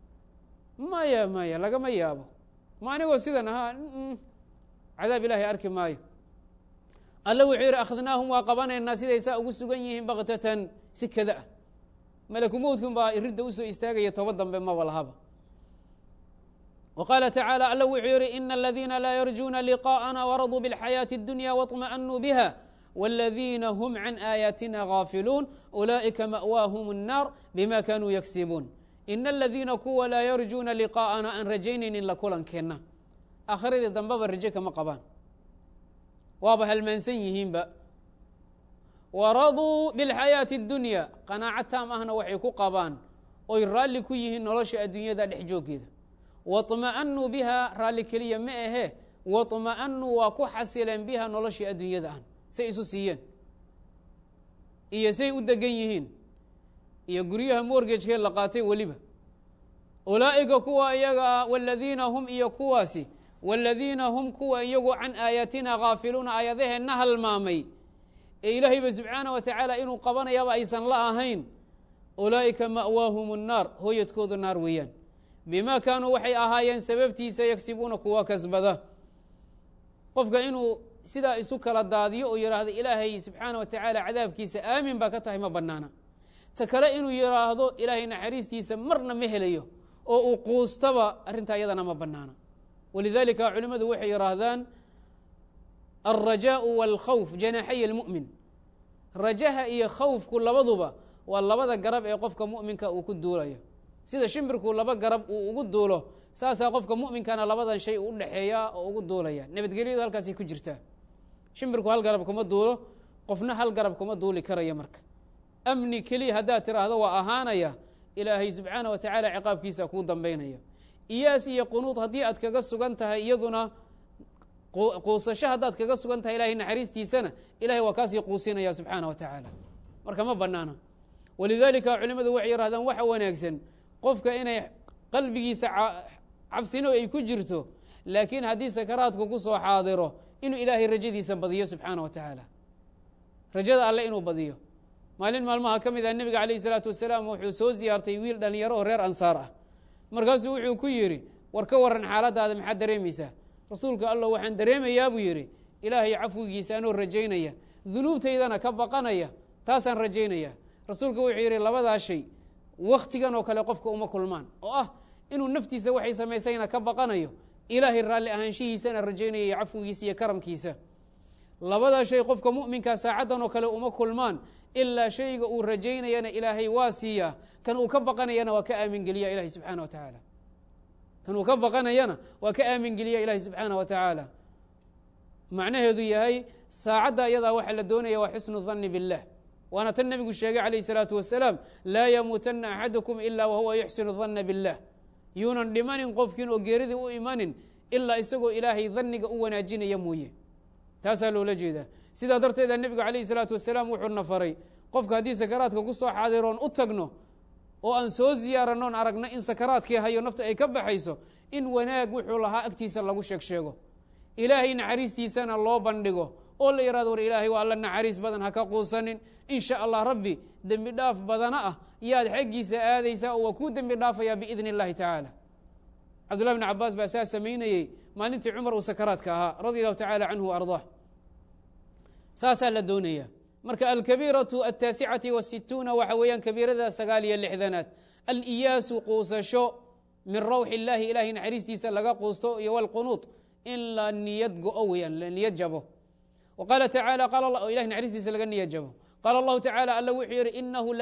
maya lagama yaabo ma anigoo sidan ahaa cadaab ilahay arki maayo alle wuxuu yidhi akhadnaahum waa qabanaynaa siday saa ugu sugan yihiin baktatan si kada ah malaku mowdkun baa iridda usoo istaagaya toba dambe maba lahaba wa qaala tacaala alle wuxuu yidhi ina aladiina laa yarjuuna liqaءana waraduu biاlxayaaةi اdunya waطma'anuu biha wاladiina hm can aayaatina gaafiluun ulaa'ika ma'waahum الnaar bima kanuu yagsibuun ina aladiina kuwa laa yarjuuna liqaءana aan rajaynaynin la kulankeenna aakhiradii dambeba raje kama qabaan waaba halmaansan yihiinba waraduu biاlxayaaةi اdunya qanaaco taam ahna waxay ku qabaan oy raalli ku yihiin nolosha adduunyada dhex jooggeeda waطma'anuu biha raalli keliya ma ahe waطma'anuu waa ku xasileen biha noloshii adduunyada ah say isu siiyeen iyo say u degan yihiin iyo guryaha morgejkee la qaatay weliba ulaa'ika kuwa iyaga wladiina hum iyo kuwaasi wاladiina hum kuwa iyagu can aayaatina gaafiluuna aayadaheenna halmaamay ee ilaahayba subxaanaه wa tacaala inuu qabanayaba aysan la ahayn ulaa'ika ma'waahum الnaar hooyadkoodu naar weeyaan bima kaanuu waxay ahaayeen sababtiisa yagsibuuna kuwa kasbada qofka inuu sidaa isu kala daadiyo oo yidhaahdo ilaahay subxaanaه wa tacaala cadaabkiisa aamin baa ka tahay ma bannaana ta kale inuu yidhaahdo ilaahay naxariistiisa marna ma helayo oo uu quustaba arrintaa iyadana ma bannaana walidalika culimmadu waxay yidhaahdaan alrajaaءu wاlkhawf janaxay اlmu'min rajaha iyo khawfku labaduba waa labada garab ee qofka mu'minka uu ku duulayo sida shimbirku laba garab uu ugu duulo saasaa qofka mu'minkana labadan shay u dhexeeyaa oo ugu duulaya nabadgelyadu halkaasay ku jirtaa shimbirku hal garab kuma duulo qofna hal garab kuma duuli karaya marka amni keliya haddaad tiraahdo waa ahaanaya ilaahay subxaanaه wa tacaala ciqaabkiisa kuu dambaynaya iyaas iyo qunuud haddii aad kaga sugan tahay iyaduna quusasho haddaad kaga sugan tahay ilahay naxariistiisana ilahay waa kaasii quusinaya subxaanaه wa tacaala marka ma bannaana walidalika culimmadu waxay yidhahdaan waxa wanaagsan qofka inay qalbigiisa cabsino ay ku jirto laakiin haddii sakaraadku ku soo xaadiro inuu ilaahay rajadiisa badiyo subxaanaه wa tacaala rajada alle inuu badiyo maalin maalmaha ka mid ah nebiga calayh isalaatu wasalaam wuxuu soo ziyaartay wiil dhallinyaro oo reer ansaar ah. markaasuu wuxuu ku yidhi war ka waran xaaladaada maxaad dareemaysaa? rasuulka allah waxaan dareemayaa buu yidhi ilaahay cafwigiisa anoo rajaynaya, dunuubtaydana ka baqanaya, taasaan rajaynaya. rasuulka wuxuu yidhi labadaa shay wakhtigan oo kale qofka uma kulmaan, oo ah inuu naftiisa waxay samaysayna ka baqanayo, ilaahay raalli ahaanshihiisana rajaynaya iyo cafwigiisa iyo karamkiisa. labadaa shay qofka mu'minkaa saacaddan oo kale uma kulmaan ilaa shayga uu rajaynayana ilaahay waa siiyaa, kan uu ka baqanayana waa ka aamingeliya ilahay subxaana wa tacaala. kan uu ka baqanayana waa ka aamingeliya ilaahay subxaana wa tacaala. macnaheedu yahay saacadda iyadaa waxa la doonaya waa xusnu danni billah, waana tan nebigu sheegay calayh isalaatu wasalaam laa yamuutanna axadukum ilaa wahuwa yuxsinu danna billah. yuunan dhimanin qofkiin oo geeridii u imanin ilaa isagoo ilaahay danniga u wanaajinaya mooye. taasaa loola jeedaa. sidaa darteeda nebigu calayh isalaatu wasalaam wuxuuna faray qofka haddii sakaraadka ku soo xaadiroon u tagno oo aan soo ziyaaranoon aragno in sakaraadkii hayo nafta ay ka baxayso, in wanaag wuxuu lahaa agtiisa lagu sheego, ilaahay naxariistiisana loo bandhigo oo la yihahdo war ilaahay waa alla naxariis badan ha ka quusanin, in sha allah rabbi dembi dhaaf badana ah yaad xaggiisa aadaysaa oo waa kuu dembi dhaafayaa biidni اllahi tacaala. cabdullahi bn cabaas baa saa samaynayey maalintii cumar uu sakaraadka ahaa radi allahu tacala canhu wa ardaah. saasaa la doonaya. marka alkabiiraةu الtaasicati والsituuna waxa weeyaan kabiirada 9 aliyaasu quusasho min rawxi اllahi ilahay naxariistiisa laga quusto iyo wاlqunuud in la niyad go-o weyaan, la niyad jabo. qaala tacala ilahay naxariistiisa laga niyad jabo. qaala allahu tacala alla wuxuu yihi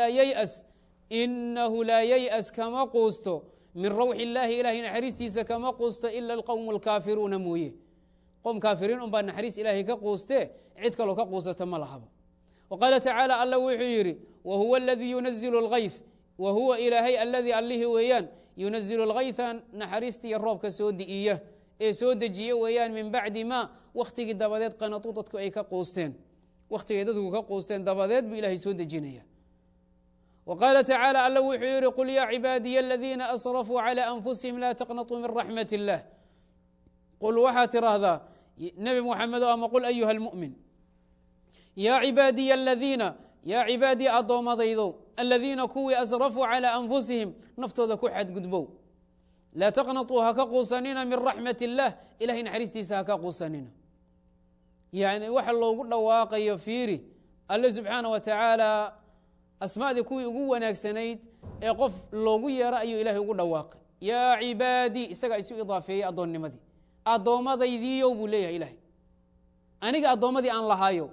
inahu laa yay'as kama quusto min rawxi اllahi ilahay naxariistiisa kama quusto ila alqowmu اlkaafiruuna mooye. qowm kaafiriin un baa naxariis ilaahay ka quustee cid kaloo ka quusata ma lahaba. وqاaل تaعaaلى alla wuxuu yidhi whuوa اladii yuنزل الغayث wahuwa ilaahay aladii allihii weeyaan yuنزل الغayثa naxariista iyo roobka soo di'iya ee soo dejiye weeyaan min bacdi ma wakhtigii dabadeed qanatuu dadku ay ka quusteen, wakhtigay dadku ka quusteen dabadeed buu ilahay soo dejinaya. وqاaلa تaعaaلى alla wuxuu yihi qul ya cibaadiya اladiina asrفuu عalى أnfusihim la taqnaطuu min raxmaة الlah. qul waxaad tiraahdaa nebi muxamedo ama qul ayuha اlmuؤmin yaa cibaadii addoommadaydow aladiina kuwii asrafuu calىa anfusihim naftooda ku xadgudbow, laa taqnaطuu haka quusanina min raxmat اllah ilahay naxariistiisa haka quusanina. yani waxa loogu dhawaaqayo fiiri alle subxaana wa tacaala asmaadii kuwii ugu wanaagsanayd ee qof loogu yeero ayuu ilahay ugu dhawaaqay. yaa cibaadii isagaa isu idaafeeyey addoonnimadii, addoommadaydiiyow buu leeyahay ilahay, aniga addoommadii aan lahaayo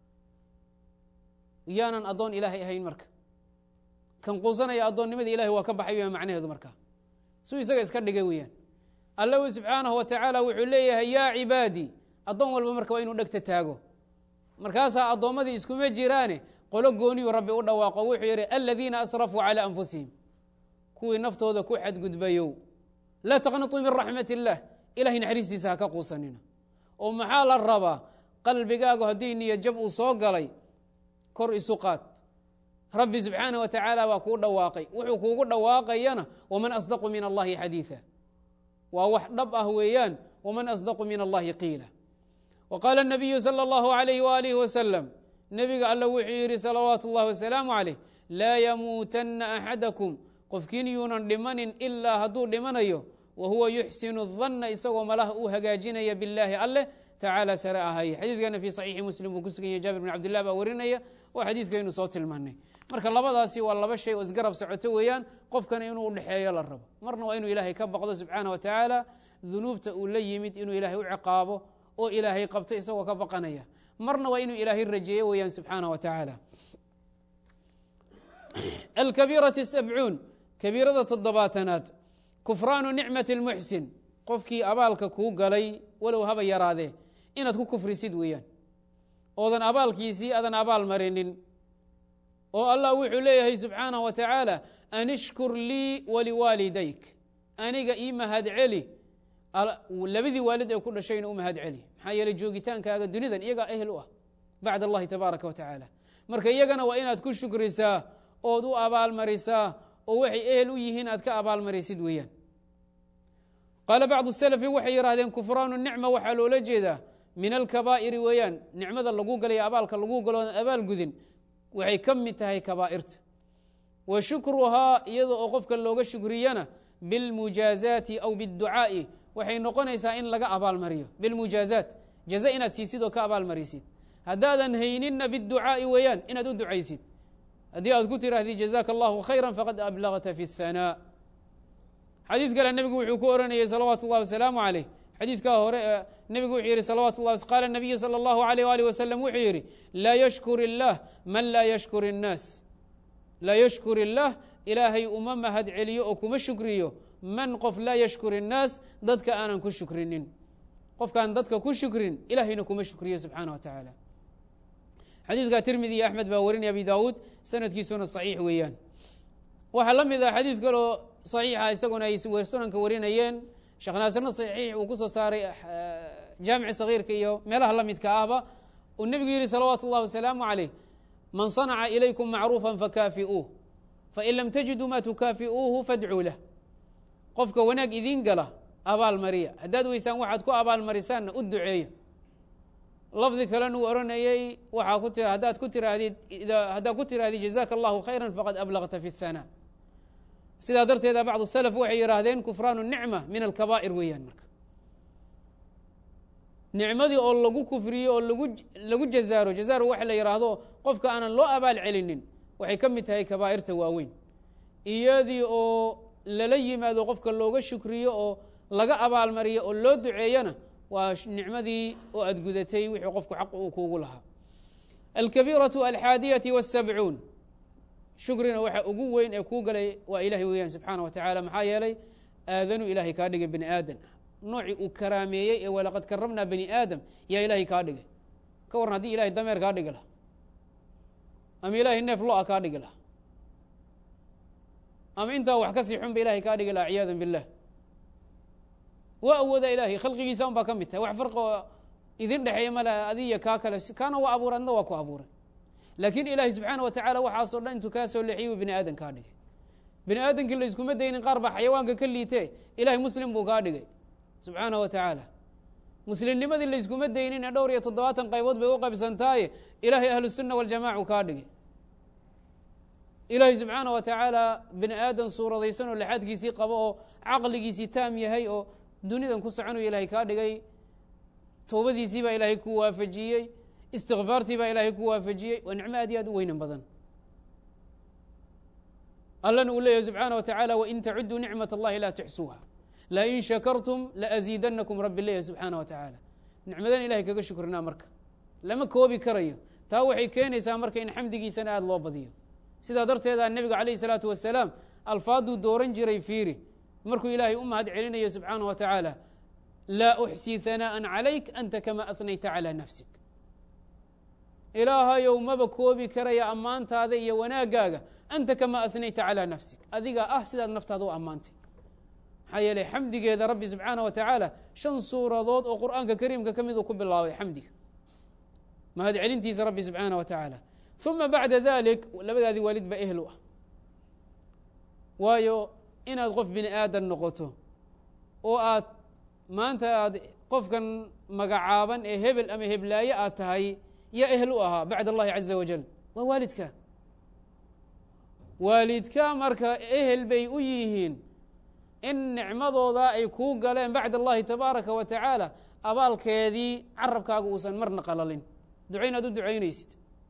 yaanan addoon ilaahay ahayn. marka kan quusanaya addoonnimadii ilahay waa ka baxay weyaan macnaheedu. markaa suu isaga iska dhigay weyaan. alla subxaanahu wa tacaala wuxuu leeyahay yaa cibaadii, addoon walba marka waa inuu dhegta taago. markaasaa addoommadii iskuma jiraane qolo gooniyuu rabbi u dhawaaqo wuxuu yidhi aladiina asrafuu calىa anfusihim, kuwii naftooda ku xadgudbayow laa taqnaطuu min raxmat اllah ilahay naxariistiisa haka quusanina. oo maxaa la rabaa? qalbigaagu haddii niyad jab uu soo galay kor isu qaad. rabbi subxaanه wa tacaala waa kuu dhawaaqay, wuxuu kuugu dhawaaqayana waman asdaqu min allahi xadiiثa, waa wax dhab ah weeyaan. waman asdaqu min allahi qiila. waqaala الnabiyu salى اllahu عalayh walihi wasalam, nebiga alla wuxuu yidhi salawaatu اllahi wasalaamu عalayh laa yamuutanna axadakum qofkiin yuunan dhimanin ilaa hadduu dhimanayo wahuwa yuxsinu الdanna isagoo malaha uu hagaajinaya biاllaahi alleh tacaala sare ahaye. xadiidkana fii saxiixi muslim buu ku sugan yahay, jaabir bin cabdillah baa warinaya, oo xadiidkaynu soo tilmaanay. marka labadaasi waa laba shay oo isgarab socoto weeyaan. qofkana inuu udhexeeyo la rabo, marna waa inuu ilaahay ka baqdo subxaana wa tacaala, dunuubta uu la yimid inuu ilaahay u ciqaabo oo ilaahay qabto isagoo ka baqanaya, marna waa inuu ilaahay rajeeyo weeyaan subxaana wa tacaala. alkabiiraةu 70 kabiirada 7aad kufraanu nicmati اlmuxsin, qofkii abaalka kuu galay walow haba yaraadee inaad ku kufrisid weeyaan, oodan abaalkiisii adan abaal marinin. oo allah wuxuu leeyahay subxaanaه wa tacaala an ishkur lii waliwaalidayk, aniga ii mahad celi, labadii waalid ee ku dhashayna u mahad celi. maxaa yeeley joogitaankaaga dunidan iyagaa ehel u ah bacd allahi tabaaraka wa tacaala. marka iyagana waa inaad ku shukrisaa ood u abaalmarisaa, oo waxay ehel u yihiin aad ka abaalmarisid weeyaan. qaala bacdu salafi waxay yidhahdeen kufraanu nicma waxaa loola jeedaa min alkabaa'iri weeyaan, nicmada lagu galaya abaalka lagu galo odan abaal gudin waxay ka mid tahay kabaa'irta wa shukruhaa iyada oo qofka looga shukriyana bilmujaazaati aw biاdducaa'i waxay noqonaysaa in laga abaalmariyo bilmujaazaat jaza inaad siisid oo ka abaalmarisid haddaadan hayninna biاdducaa'i weeyaan inaad u ducaysid haddii aad ku tirahdid jazaaka allahu khayra faqad ablagta fi الhanaa xadiid kale nebigu wuxuu ku oranayey salawaatu اllahi wasalaamu calayh xadiidkaa hore nebigu wuxuu yidhi salawatu llah qaala nabiyu salى اllahu alayh alih wasalam wuxuu yidhi laa yashkur illaah man laa yashkur الnaas laa yashkur illaah ilaahay uma mahad celiyo oo kuma shukriyo man qof laa yashkur الnaas dadka aanan ku shukrinin qofkaan dadka ku shukrin ilahayna kuma shukriyo subxaanaه wa tacaala xadiidka tirmidi iyo axmed baa warinaya abi daawuud sanadkiisuna صaxiix weeyaan waxaa la mid ah xadiid kaloo صaxiixa isaguna ay sunanka warinayeen sheekh naasirna صaxiix uu ku soo saaray jaamici sagiirka iyo meelaha la midka ahba uu nebigu yihi salawaatu اllahi wasalaamu عalayh man صanaca ilaykum macruufa fakaafi'uuh fain lam tajiduu ma tukaafi'uuhu fadcuu lah qofka wanaag idiin gala abaal mariya haddaad weysaan waxaad ku abaalmarisaanna u duceeya lafdi kalena uu oranayey waxaa haddaad ku tirahdid jazaaka allahu khayra faqad ablagta fi الhanaa sidaa darteeda bacd salaf waxay yidhaahdeen kufraanu nicma min alkabaa'ir weeyaan marka nicmadii oo lagu kufriyo oo lagu jazaaro waxa la yidhaahdo qofka aanan loo abaal celinin waxay ka mid tahay kabaa'irta waaweyn iyadii oo lala yimaado qofka looga shukriyo oo laga abaalmariyo oo loo duceeyana waa nicmadii oo aad gudatay wixii qofku xaq uu kuugu lahaa alkabiiraةu alxaadiyati والsabcuun shukrina waxa ugu weyn ee kuu galay waa ilahay weeyaan subxaanaه wa tacaala maxaa yeelay aadanu ilahay kaa dhigay bani aadan noocii uu karaameeyey ee walaqad karamnaa bani aadam yaa ilahay kaa dhigay ka warran haddii ilahay dameer kaa dhigi laha ama ilahay neef lo-a kaa dhigi laha ama intaa wax ka sii xun ba ilahay kaa dhigi laha ciyaada biاllah waa awooda ilaahay khalqigiisa un baa ka mid tahay wax farqo idin dhexeeya male adiya kaa kale kaana waa abuuray adna waa ku abuuray laakiin ilaahay subxaana wa tacaala waxaasoo dhan intuu kaa soo leexiyey bini aadan kaa dhigay bini aadankii la iskuma daynin qaar baa xayawaanka ka liite ilahay muslim buu kaa dhigay subxaana wa tacaala muslimnimadii la iskuma daynin ee dhowr iyo 70 qaybood bay u qaybsantaaye ilaahay ahlusunna waljamaacu kaa dhigay ilaahay subxaana wa tacaala bini aadan suuradaysan oo laxaadkiisii qabo oo caqligiisii taam yahay oo dunidan ku soconayo ilahay kaa dhigay towbadiisii baa ilaahay ku waafajiyey istikfaartii baa ilaahay ku waafajiyey waa nicmo aad iyo aad u weynan badan allana uu leeyahay subxaana wa tacaala wain tacuduu nicmat اllahi laa tuxsuuha lain shakartum laaziidanakum rabbi leeyahay subxaana wa tacaala nicmadan ilahay kaga shukrinaa marka lama koobi karayo taa waxay keenaysaa marka in xamdigiisana aada loo badiyo sidaa darteeda nebiga calayh الsalaatu wasalaam alfaaduu dooran jiray fiiri markuu ilaahay u mahad celinayo subxaanaه wa tacaala laa uxsii hanaaءa calayk anta kama ahnayta calى nafsik ilaahayow maba koobi karaya ammaantaada iyo wanaagaaga anta kama ahnayta calى nafsik adigaa ah sidaad naftaada u ammaantay maxaa yeelay xamdigeeda rabbi subxaanaه wa tacaala 5 suuradood oo qur'aanka kariimka ka miduu ku bilaabay xamdiga mahad celintiisa rabbi subxaanaه wa tacaala uma bacda dalik labadaadii waalid baa ehel u ah waayo inaad qof bini aadan noqoto oo aad maanta aad qofkan magacaaban ee hebel ama heblaaye aad tahay yaa ehel u ahaa bacd allahi caza wajal waa waalidka waalidka marka ehel bay u yihiin in nicmadooda ay kuu galeen bacd allahi tabaaraka wa tacaala abaalkeedii carabkaaga uusan marna qalalin ducayn aad u ducaynaysid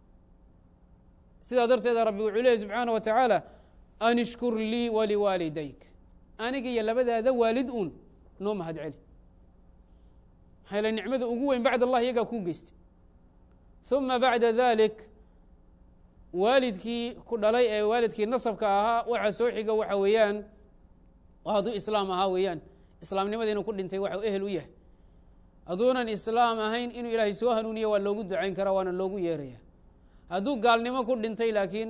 sidaa darteeda rabbi wuxuu leeyahy subxaana wa tacaala an ishkur lii waliwaalidayk aniga iyo labadaada waalid uun noo mahad celi maxaa yale nicmada ugu weyn bacd allah iyagaa kuu geystay uma bacda dalik waalidkii ku dhalay ee waalidkii nasabka ahaa waxa soo xiga waxa weeyaan hadduu islaam ahaa weeyaan islaamnimadiina ku dhintay waxau ehel u yahay hadduunan islaam ahayn inuu ilaahay soo hanuuniya waa loogu ducayn karaa waana loogu yeeraya hadduu gaalnimo ku dhintay laakiin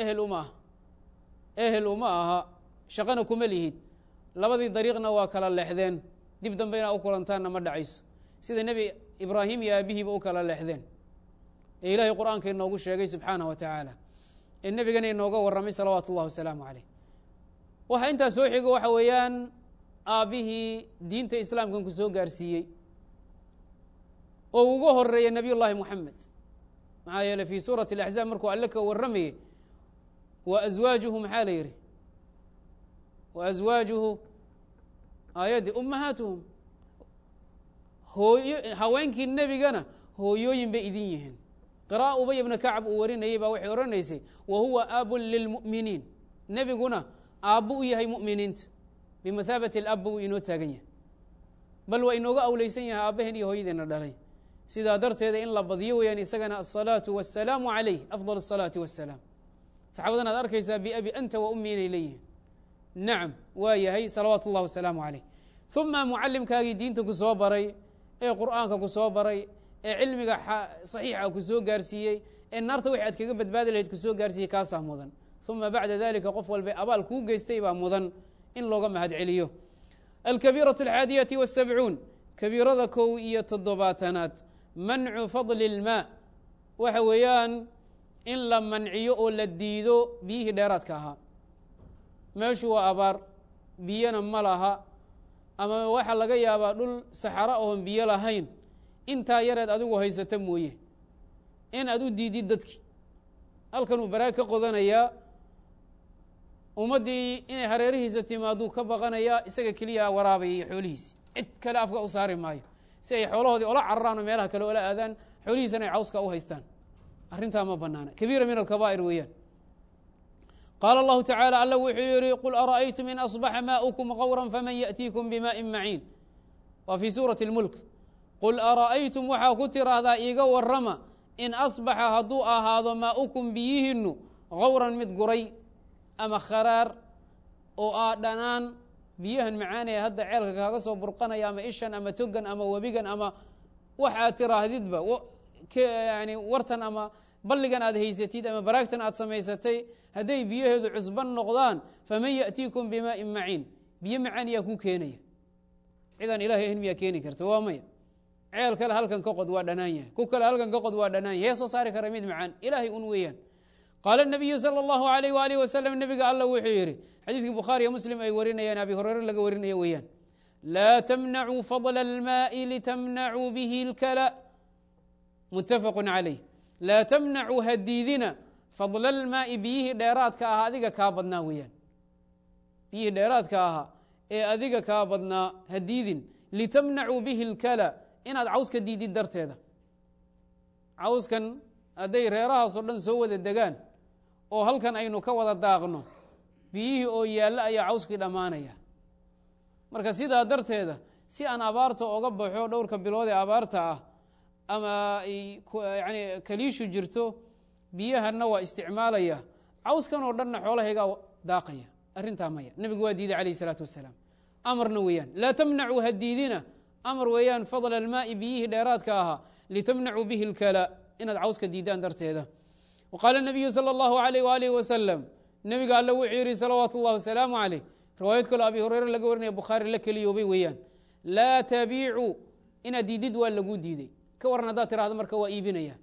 ehel uma aha shaqana kuma lihid labadii dariiqna waa kala leexdeen dib dambe inaa u kulantaanna ma dhacayso sida nebi ibraahim iyo aabihiiba u kala leexdeen ee ilaahay qur'aanka inoogu sheegay subxaanaه wa tacaala ee nebigana inooga warramay salawaatu اllah wasalaamu calayh waxa intaa soo xigo waxa weeyaan aabbihii diinta islaamkan ku soo gaarsiiyey oo uga horeeya nebiy llaahi moxamed maxaa yeeley fii suurati اlaxzaab markuu alle ka warramayey waaswaajuhu maxaa la yidhi waaswaajuhu aayaddii ummahaatuhum haweenkii nebigana hooyooyin bay idin yihiin qira'a ubay ibna kacab uu warinayey baa waxay odhanaysay wa huwa aabun lilmu'miniin nebiguna aabbu u yahay mu'miniinta bimathaabati alab wuu inoo taagan yahay bal waa inooga awleysan yahay aabbaheen iyo hooyadeena dhalay sidaa darteeda in la badiyo weyaan isagana asalaatu wasalaamu calayh afdal asalaati wasalaam saxaabadan aad arkaysaa biabi anta wa ummi inay leeyihiin nacam waa yahay salawaatu اllah wasalaamu calayh uma mucalimkaagii diinta ku soo baray ee qur'aanka ku soo baray ee cilmiga saxiixa ku soo gaarsiiyey ee naarta wixi aad kaga badbaadi lahayd ku soo gaarsiiyey kaasaa mudan uma bacda dalika qof walba abaal kuu geystay baa mudan in looga mahad celiyo alkabiiraة اlxaadiyati والsabcuun kabiirada 7 mancu fadli اlmaa waxa weeyaan in la manciyo oo la diido biyihii dheeraadka ahaa meeshu waa abaar biyana ma laha ama waxaa laga yaabaa dhul saxaro oon biyo lahayn intaa yareed adigu haysata mooye in aad u diidid dadki halkanuu baraag ka qodanayaa ummaddii inay hareerihiisa timaaduu ka baqanayaa isaga keliya waraabaya iyo xoolihiisi cid kale afka u saari maayo si ay xoolahoodii ola cararaan oo meelaha kale ola aadaan xoolihiisana ay cawska u haystaan arrintaa ma banaana kabiira min alkabaa'ir weeyaan qaala allahu tacaala alla wuxuu yihi qul ara'aytum in asbaxa maa'ukum gawran faman ya'tiikum bimaa'in maciin waa fii suurati اlmulk qul ara'aytum waxaa ku tiraahdaa iiga warrama in asbaxa hadduu ahaado maa'ukum biyihiinu gawran mid guray ama kharaar oo dhanaan biyahan macaanaya hadda ceelka kaaga soo burqanaya ama ishan ama togan ama webigan ama wax aad tiraahdidba yani wartan ama balligan aad haysatid ama baraagtan aad samaysatay hadday biyaheedu cusban noqdaan faman ya'tiikum bimaa'in maciin biyo macaan yaa kuu keenaya cidaan ilahay ahin miyaa keeni karta waa maya ceel kale halkan ka qod waa dhanaan yahay ku kale halkan ka qod waa dhanaan yahay hee soo saari kara mid macaan ilaahay un weeyaan qaala الnabiyu salى اllahu عalayh waalih wasalam nebiga alla wuxuu yidhi xadiidkii bukhaariyo muslim ay warinayaan abi hureyre laga warinaya weeyaan laa tamnacuu fadla اlmaai litamnacuu bihi اlkala mutafaq calayh laa tamnacuu hadiidina fadla اlmaai biyihii dheeraadka ahaa adiga kaa badnaa weeyaan biyihii dheeraadka ahaa ee adiga kaa badnaa hadiidin litamnacuu bihi اlkala inaad cawska diidid darteeda cawskan hadday reerahaasoo dhan soo wada degaan oo halkan aynu ka wada daaqno biyihii oo yaalla ayaa cawskii dhammaanaya marka sidaa darteeda si aan abaarta oga baxo dhowrka bilood ee abaarta ah ama yani kaliishu jirto biyahanna waa isticmaalaya cawskan oo dhanna xoolahaygaa daaqaya arrintaa maya nebigu waa diiday calayh isalaatu wasalaam amarna weeyaan laa tamnacuu hadiidina amar weeyaan fadla almaai biyihii dheeraadka ahaa litamnacuu bihi اlkala inaad cawska diidaan darteeda waqaala الnabiyu salى اllahu عalayh waalih wasalam nebiga alle wuxuu yihi salawaatu اllah wasalaamu calayh riwaayad kaloo abi hureyre laga warinaya bukhaari la keliyoobay weeyaan laa tabiicuu inaad diidid waa laguu diiday ka waran haddaad tirahdo marka waa iibinaya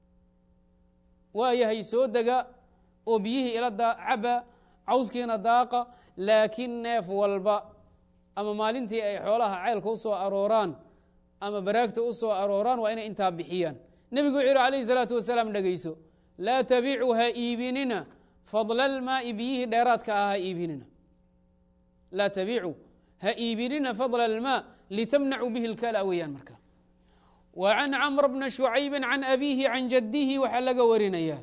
waa yahay soo dega oo biyihii ila caba cawskiina daaqa laakiin neef walba ama maalintii ay xoolaha ceylka u soo arooraan ama baraagta u soo arooraan waa inay intaa bixiyaan nebigu wuxuu yihi calayh الsalaatu wasalaam dhegeyso laa tabiicuu ha iibinina fadla almaai biyihii dheeraadka ah ha iibinina laa tabiicuu ha iibinina fadla almaa litamnacuu bihi اlkala weeyaan marka wa can camr bna shucaybi can abiihi can jaddihi waxaa laga warinaya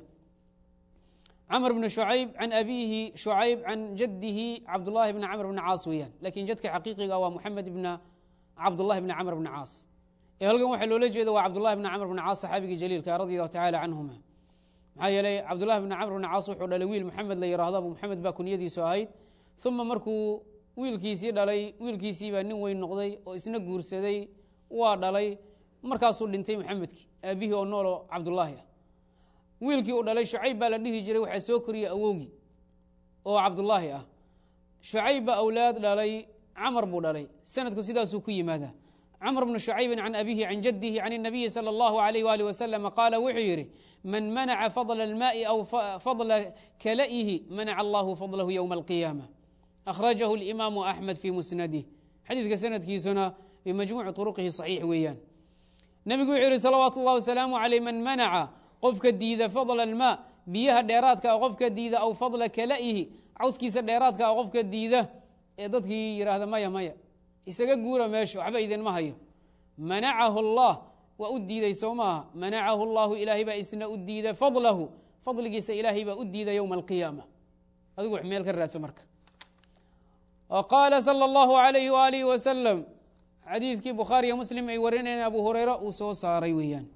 camr bna shucayb can abiihi shucayb can jaddihi cabdullahi bna camr bna caas weeyaan lakin jadka xaqiiqiga waa moxamed bna cabdullahi bna camr bna caas ee halkan waxaa loola jeeda waa cabdullahi bna camr bna caas saxaabigii jaliilka radi allahu tacala canhuma maxaa yeelay cabdullahi bna camr bna caas wuxuu dhalay wiil moxamed la yihahdo abu moxamed baa kunyadiisu ahayd uma markuu wiilkiisii dhalay wiilkiisii baa nin weyn noqday oo isna guursaday waa dhalay markaasuu dhintay moxamedkii aabihii oo nooloo cabdullaahi ah wiilkii uu dhalay shucayb baa la dhihi jiray waxaa soo koriyey awowgii oo cabdullaahi ah shucayb baa awlaad dhalay camar buu dhalay sanadku sidaasuu ku yimaadaa cmr bn شhucaybi can abihi can jadihi can الnabiyi salى اllahu عalayh walih waslm qaala wuxuu yihi man manaca fadla اlmaai aw fadla kala'ihi manaca allahu fadlahu ywma اlqiyaama akhrajahu اlimaamu axmed fi musnadih xadiidka sanadkiisuna bimajmuuci طuruqihi صaxiix weeyaan nebigu wuxuu yihi salawaatu اllah wasalaamu عaleyh man manaca qofka diida fadla almaa biyaha dheeraadka ah qofka diida aw fadla kala'ihi cawskiisa dheeraadka ah qofka diida ee dadkii yidhaahda maya maya isaga guura meesha waxba idinma hayo manacahu allah waa u diiday soo maaha manacahu allahu ilaahay baa isna u diida fadlahu fadligiisa ilaahay baa u diida yowma alqiyaama adigu wax meel ka raadsa marka qaala salى اllahu عalayhi waalihi wasalam xadiidkii bukhaariyo muslim ay warinayeen abu hurayra uu soo saaray weeyaan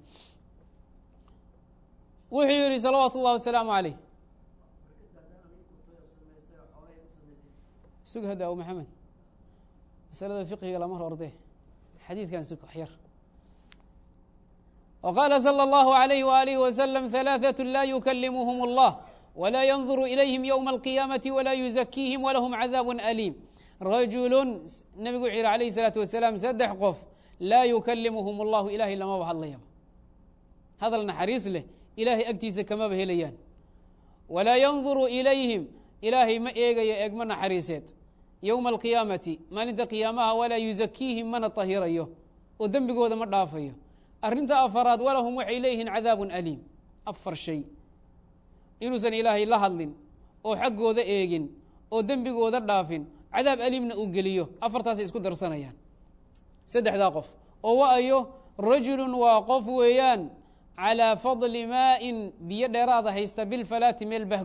wuxuu yidhi salawaatu اllah wasalaamu عalayh sug hadda abu maxamed masalada fiqhiga lama horde xadiidkan sug waxyar وqاla slى الlه عlيه وآliه وsلم ثaلاثة la yuklimhm الlah وla ynظr إlyهm yومa القiyamaةi وla يزkiihim وlahm عadاab أlيim rajulu nebigu wuxuu yihi عalaيه الصلاaةu وaسلام saddex qof laa yuklimhm الlahu ilahay lamaba hadlayaba hadal naxariis leh ilaahay agtiisa kamaba helayaan walaa ynظuru إlayhim ilaahay ma eegayo eegma naxariiseed yowma الqiyaamati maalinta qiyaamaha walaa yuزakiihim mana طahirayo oo dembigooda ma dhaafayo arrinta afaraad walahum waxay leeyihiin cadaabun aliim afar shay inuusan ilaahay la hadlin oo xaggooda eegin oo dembigooda dhaafin cadaab aliimna uu geliyo afartaasay isku darsanayaan saddexdaa qof oo wa-ayo rajulun waa qof weeyaan calىa fadli maa'in biyo dheeraada haysta bilfalaati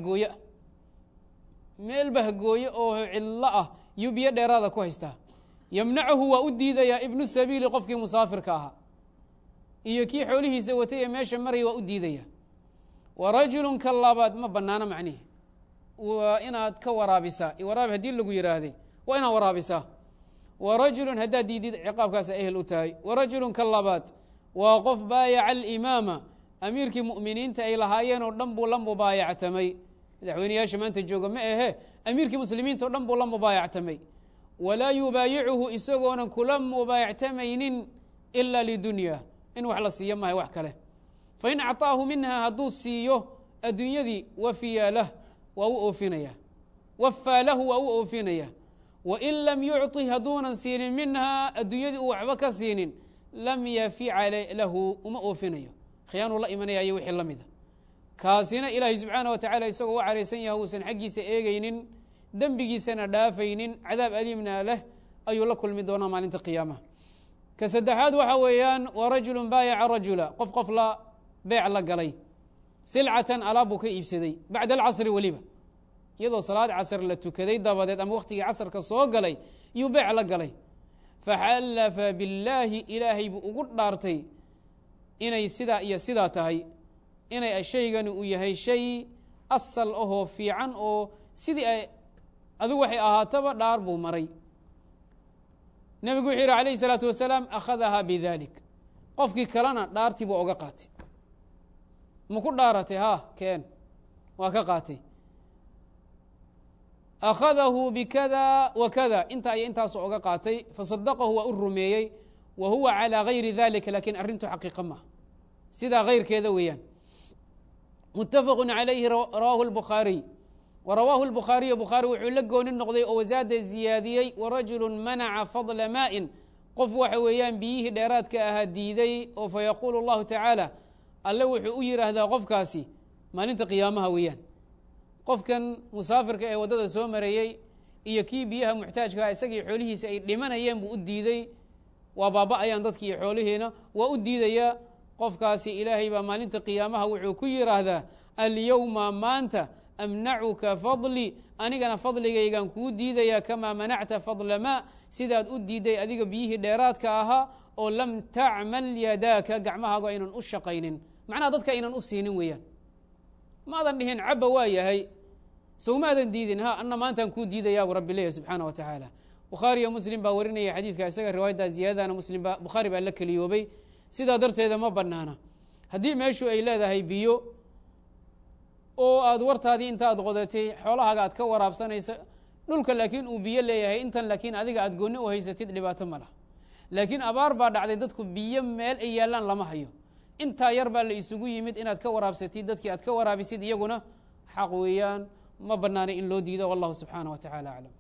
meel bahgooye oo cidlo ah yuu biyo dheeraada ku haystaa yamnacuhu waa u diidayaa ibnu sabiili qofkii musaafirka ahaa iyo kii xoolihiisa watay ee meesha maraya waa u diidaya wa rajulun ka labaad ma banaano macnihi waa inaad ka waraabisaa waraabi haddii lagu yidhaahday waa inaad waraabisaa wa rajulun haddaad diidid ciqaabkaasa ehel u tahay wa rajulun ka labaad waa qof baayaca alimaama amiirkii mu'miniinta ay lahaayeen oo dhan buu la mubaayactamay madaxweyneyaasha maanta jooga ma ahe amiirkii muslimiinta o dhan buu la mubaayactamay walaa yubaayicuhu isagoonan kula mubaayactamaynin ila lidunya in wax la siiyo mahay wax kale fain acطaahu minha hadduu siiyo adduunyadii wafiya lah waa u oofinaya wafaa lahu waa u oofinaya wain lam yucطi hadduunan siinin minhaa adduunyadii uu waxba ka siinin lam yafica lahu uma oofinayo khiyaanuu la imanaya iyo wixii la mida kaasina ilaahay subxaanah wa tacala isagoo u caraysan yahay uusan xaggiisa eegaynin dembigiisana dhaafaynin cadaab aliimna leh ayuu la kulmi doonaa maalinta qiyaamaha ka saddexaad waxa weeyaan wa rajulu baayaca rajula qof la beec la galay silcatan alaab buu ka iibsaday bacda alcasri weliba iyadoo salaad casr la tukaday dabadeed ama waktigii casrka soo galay yuu beec la galay faxallafa billaahi ilaahay buu ugu dhaartay inay sidaa iyo sidaa tahay inay shaygani uu yahay shay asal ahoo fiican oo sidii adigu waxay ahaataba dhaar buu maray nebigu wuxuu yihi alayh الsalaatu wasalaam akhadaha bidalik qofkii kalena dhaartii buu oga qaatay ma ku dhaaratay ha keen waa ka qaatay akhadahu bikada wa kada intaa iyo intaasu oga qaatay fasadaqahu waa u rumeeyey wa huwa calىa gayri dalika lakin arrintu xaqiiqa maha sidaa kayrkeeda weeyaan mutafaqu عalayhi rawaahu الbukhaariy وrawaahu الbukhaariyu bukhaari wuxuu la gooni noqday oo wasaada ziyaadiyey warajulu manaca fadla maa'in qof waxa weeyaan biyihii dheeraadka ahaa diiday oo fayaquulu اllahu tacaala alle wuxuu u yidhaahdaa qofkaasi maalinta qiyaamaha weeyaan qofkan musaafirka ee waddada soo marayey iyo kii biyaha muxtaajkaa isagii xoolihiisa ay dhimanayeen buu u diiday waa baaba'ayaan dadki iyo xoolihiina waa u diidayaa qofkaasi ilaahay baa maalinta qiyaamaha wuxuu ku yidhaahdaa alyowma maanta amnacuka fadlii anigana fadligaygan kuu diidayaa kamaa manacta fadla maa sidaad u diiday adiga biyihii dheeraadka ahaa oo lam tacmal yadaaka gacmahaagu aynan u shaqaynin macnaha dadka aynan u siinin weeyaan maadan dhihin cabba waa yahay sow maadan diidin ha anna maantaan kuu diidayaabu rabbi leeyahy subxaana wa tacaala bukhaariyo muslim baa warinaya xadiidka isaga riwaayadda ziyaadana muslim baa bukhaari baa la keliyoobay sidaa darteeda ma banaana haddii meeshu ay leedahay biyo oo aad wartaadii intaad qodatay xoolahaaga aad ka waraabsanaysa dhulka laakiin uu biyo leeyahay intan laakiin adiga aad gooni u haysatid dhibaato ma laha laakiin abaar baa dhacday dadku biyo meel ay yaallaan lama hayo intaa yar baa la isugu yimid inaad ka waraabsatid dadkii aad ka waraabisid iyaguna xaq weeyaan ma banaanay in loo diido wallahu subxaanah wa tacaala aclam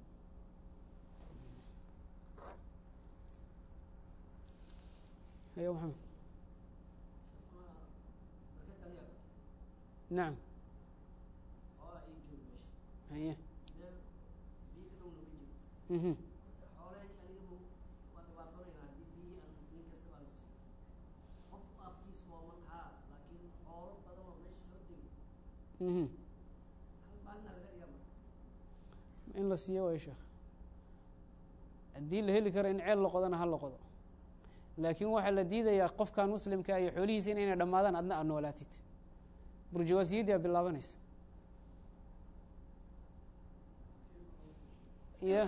nacam haye in la siiyo way sheekh haddii la heli karo in ceel la qodana ha la qodo laakiin waxaa la diidayaa qofkan muslimka iyo xoolihiisa inayna dhammaadaan adna aad noolaatid burjuwaasiyaddii aa bilaabanaysa ya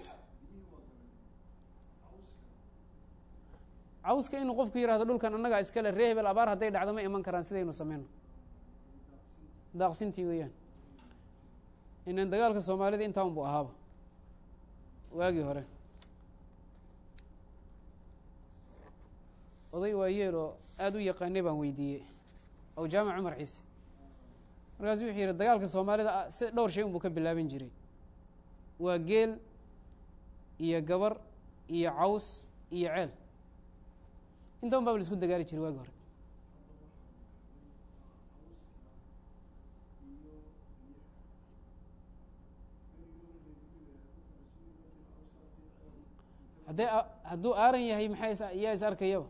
cawska inuu qofku yihahdo dhulkan annagaa iskale ree hebel abaar hadday dhacdo ma iman karaan sidaynu sameyno daaqsintii weeyaan inan dagaalka soomaalida intaa un bu ahaaba waagii hore oday waayeel oo aada u yaqaanay baan weydiiyey aw jaamac cumar ciise markaasu wuxuu yihi dagaalka soomaalida si dhowr shay un buu ka bilaaban jiray waa geel iyo gabar iyo caws iyo ceel inta un baa la isku dagaali jiray waagi hore hadday hadduu aaran yahay maxay yaa is arkayaba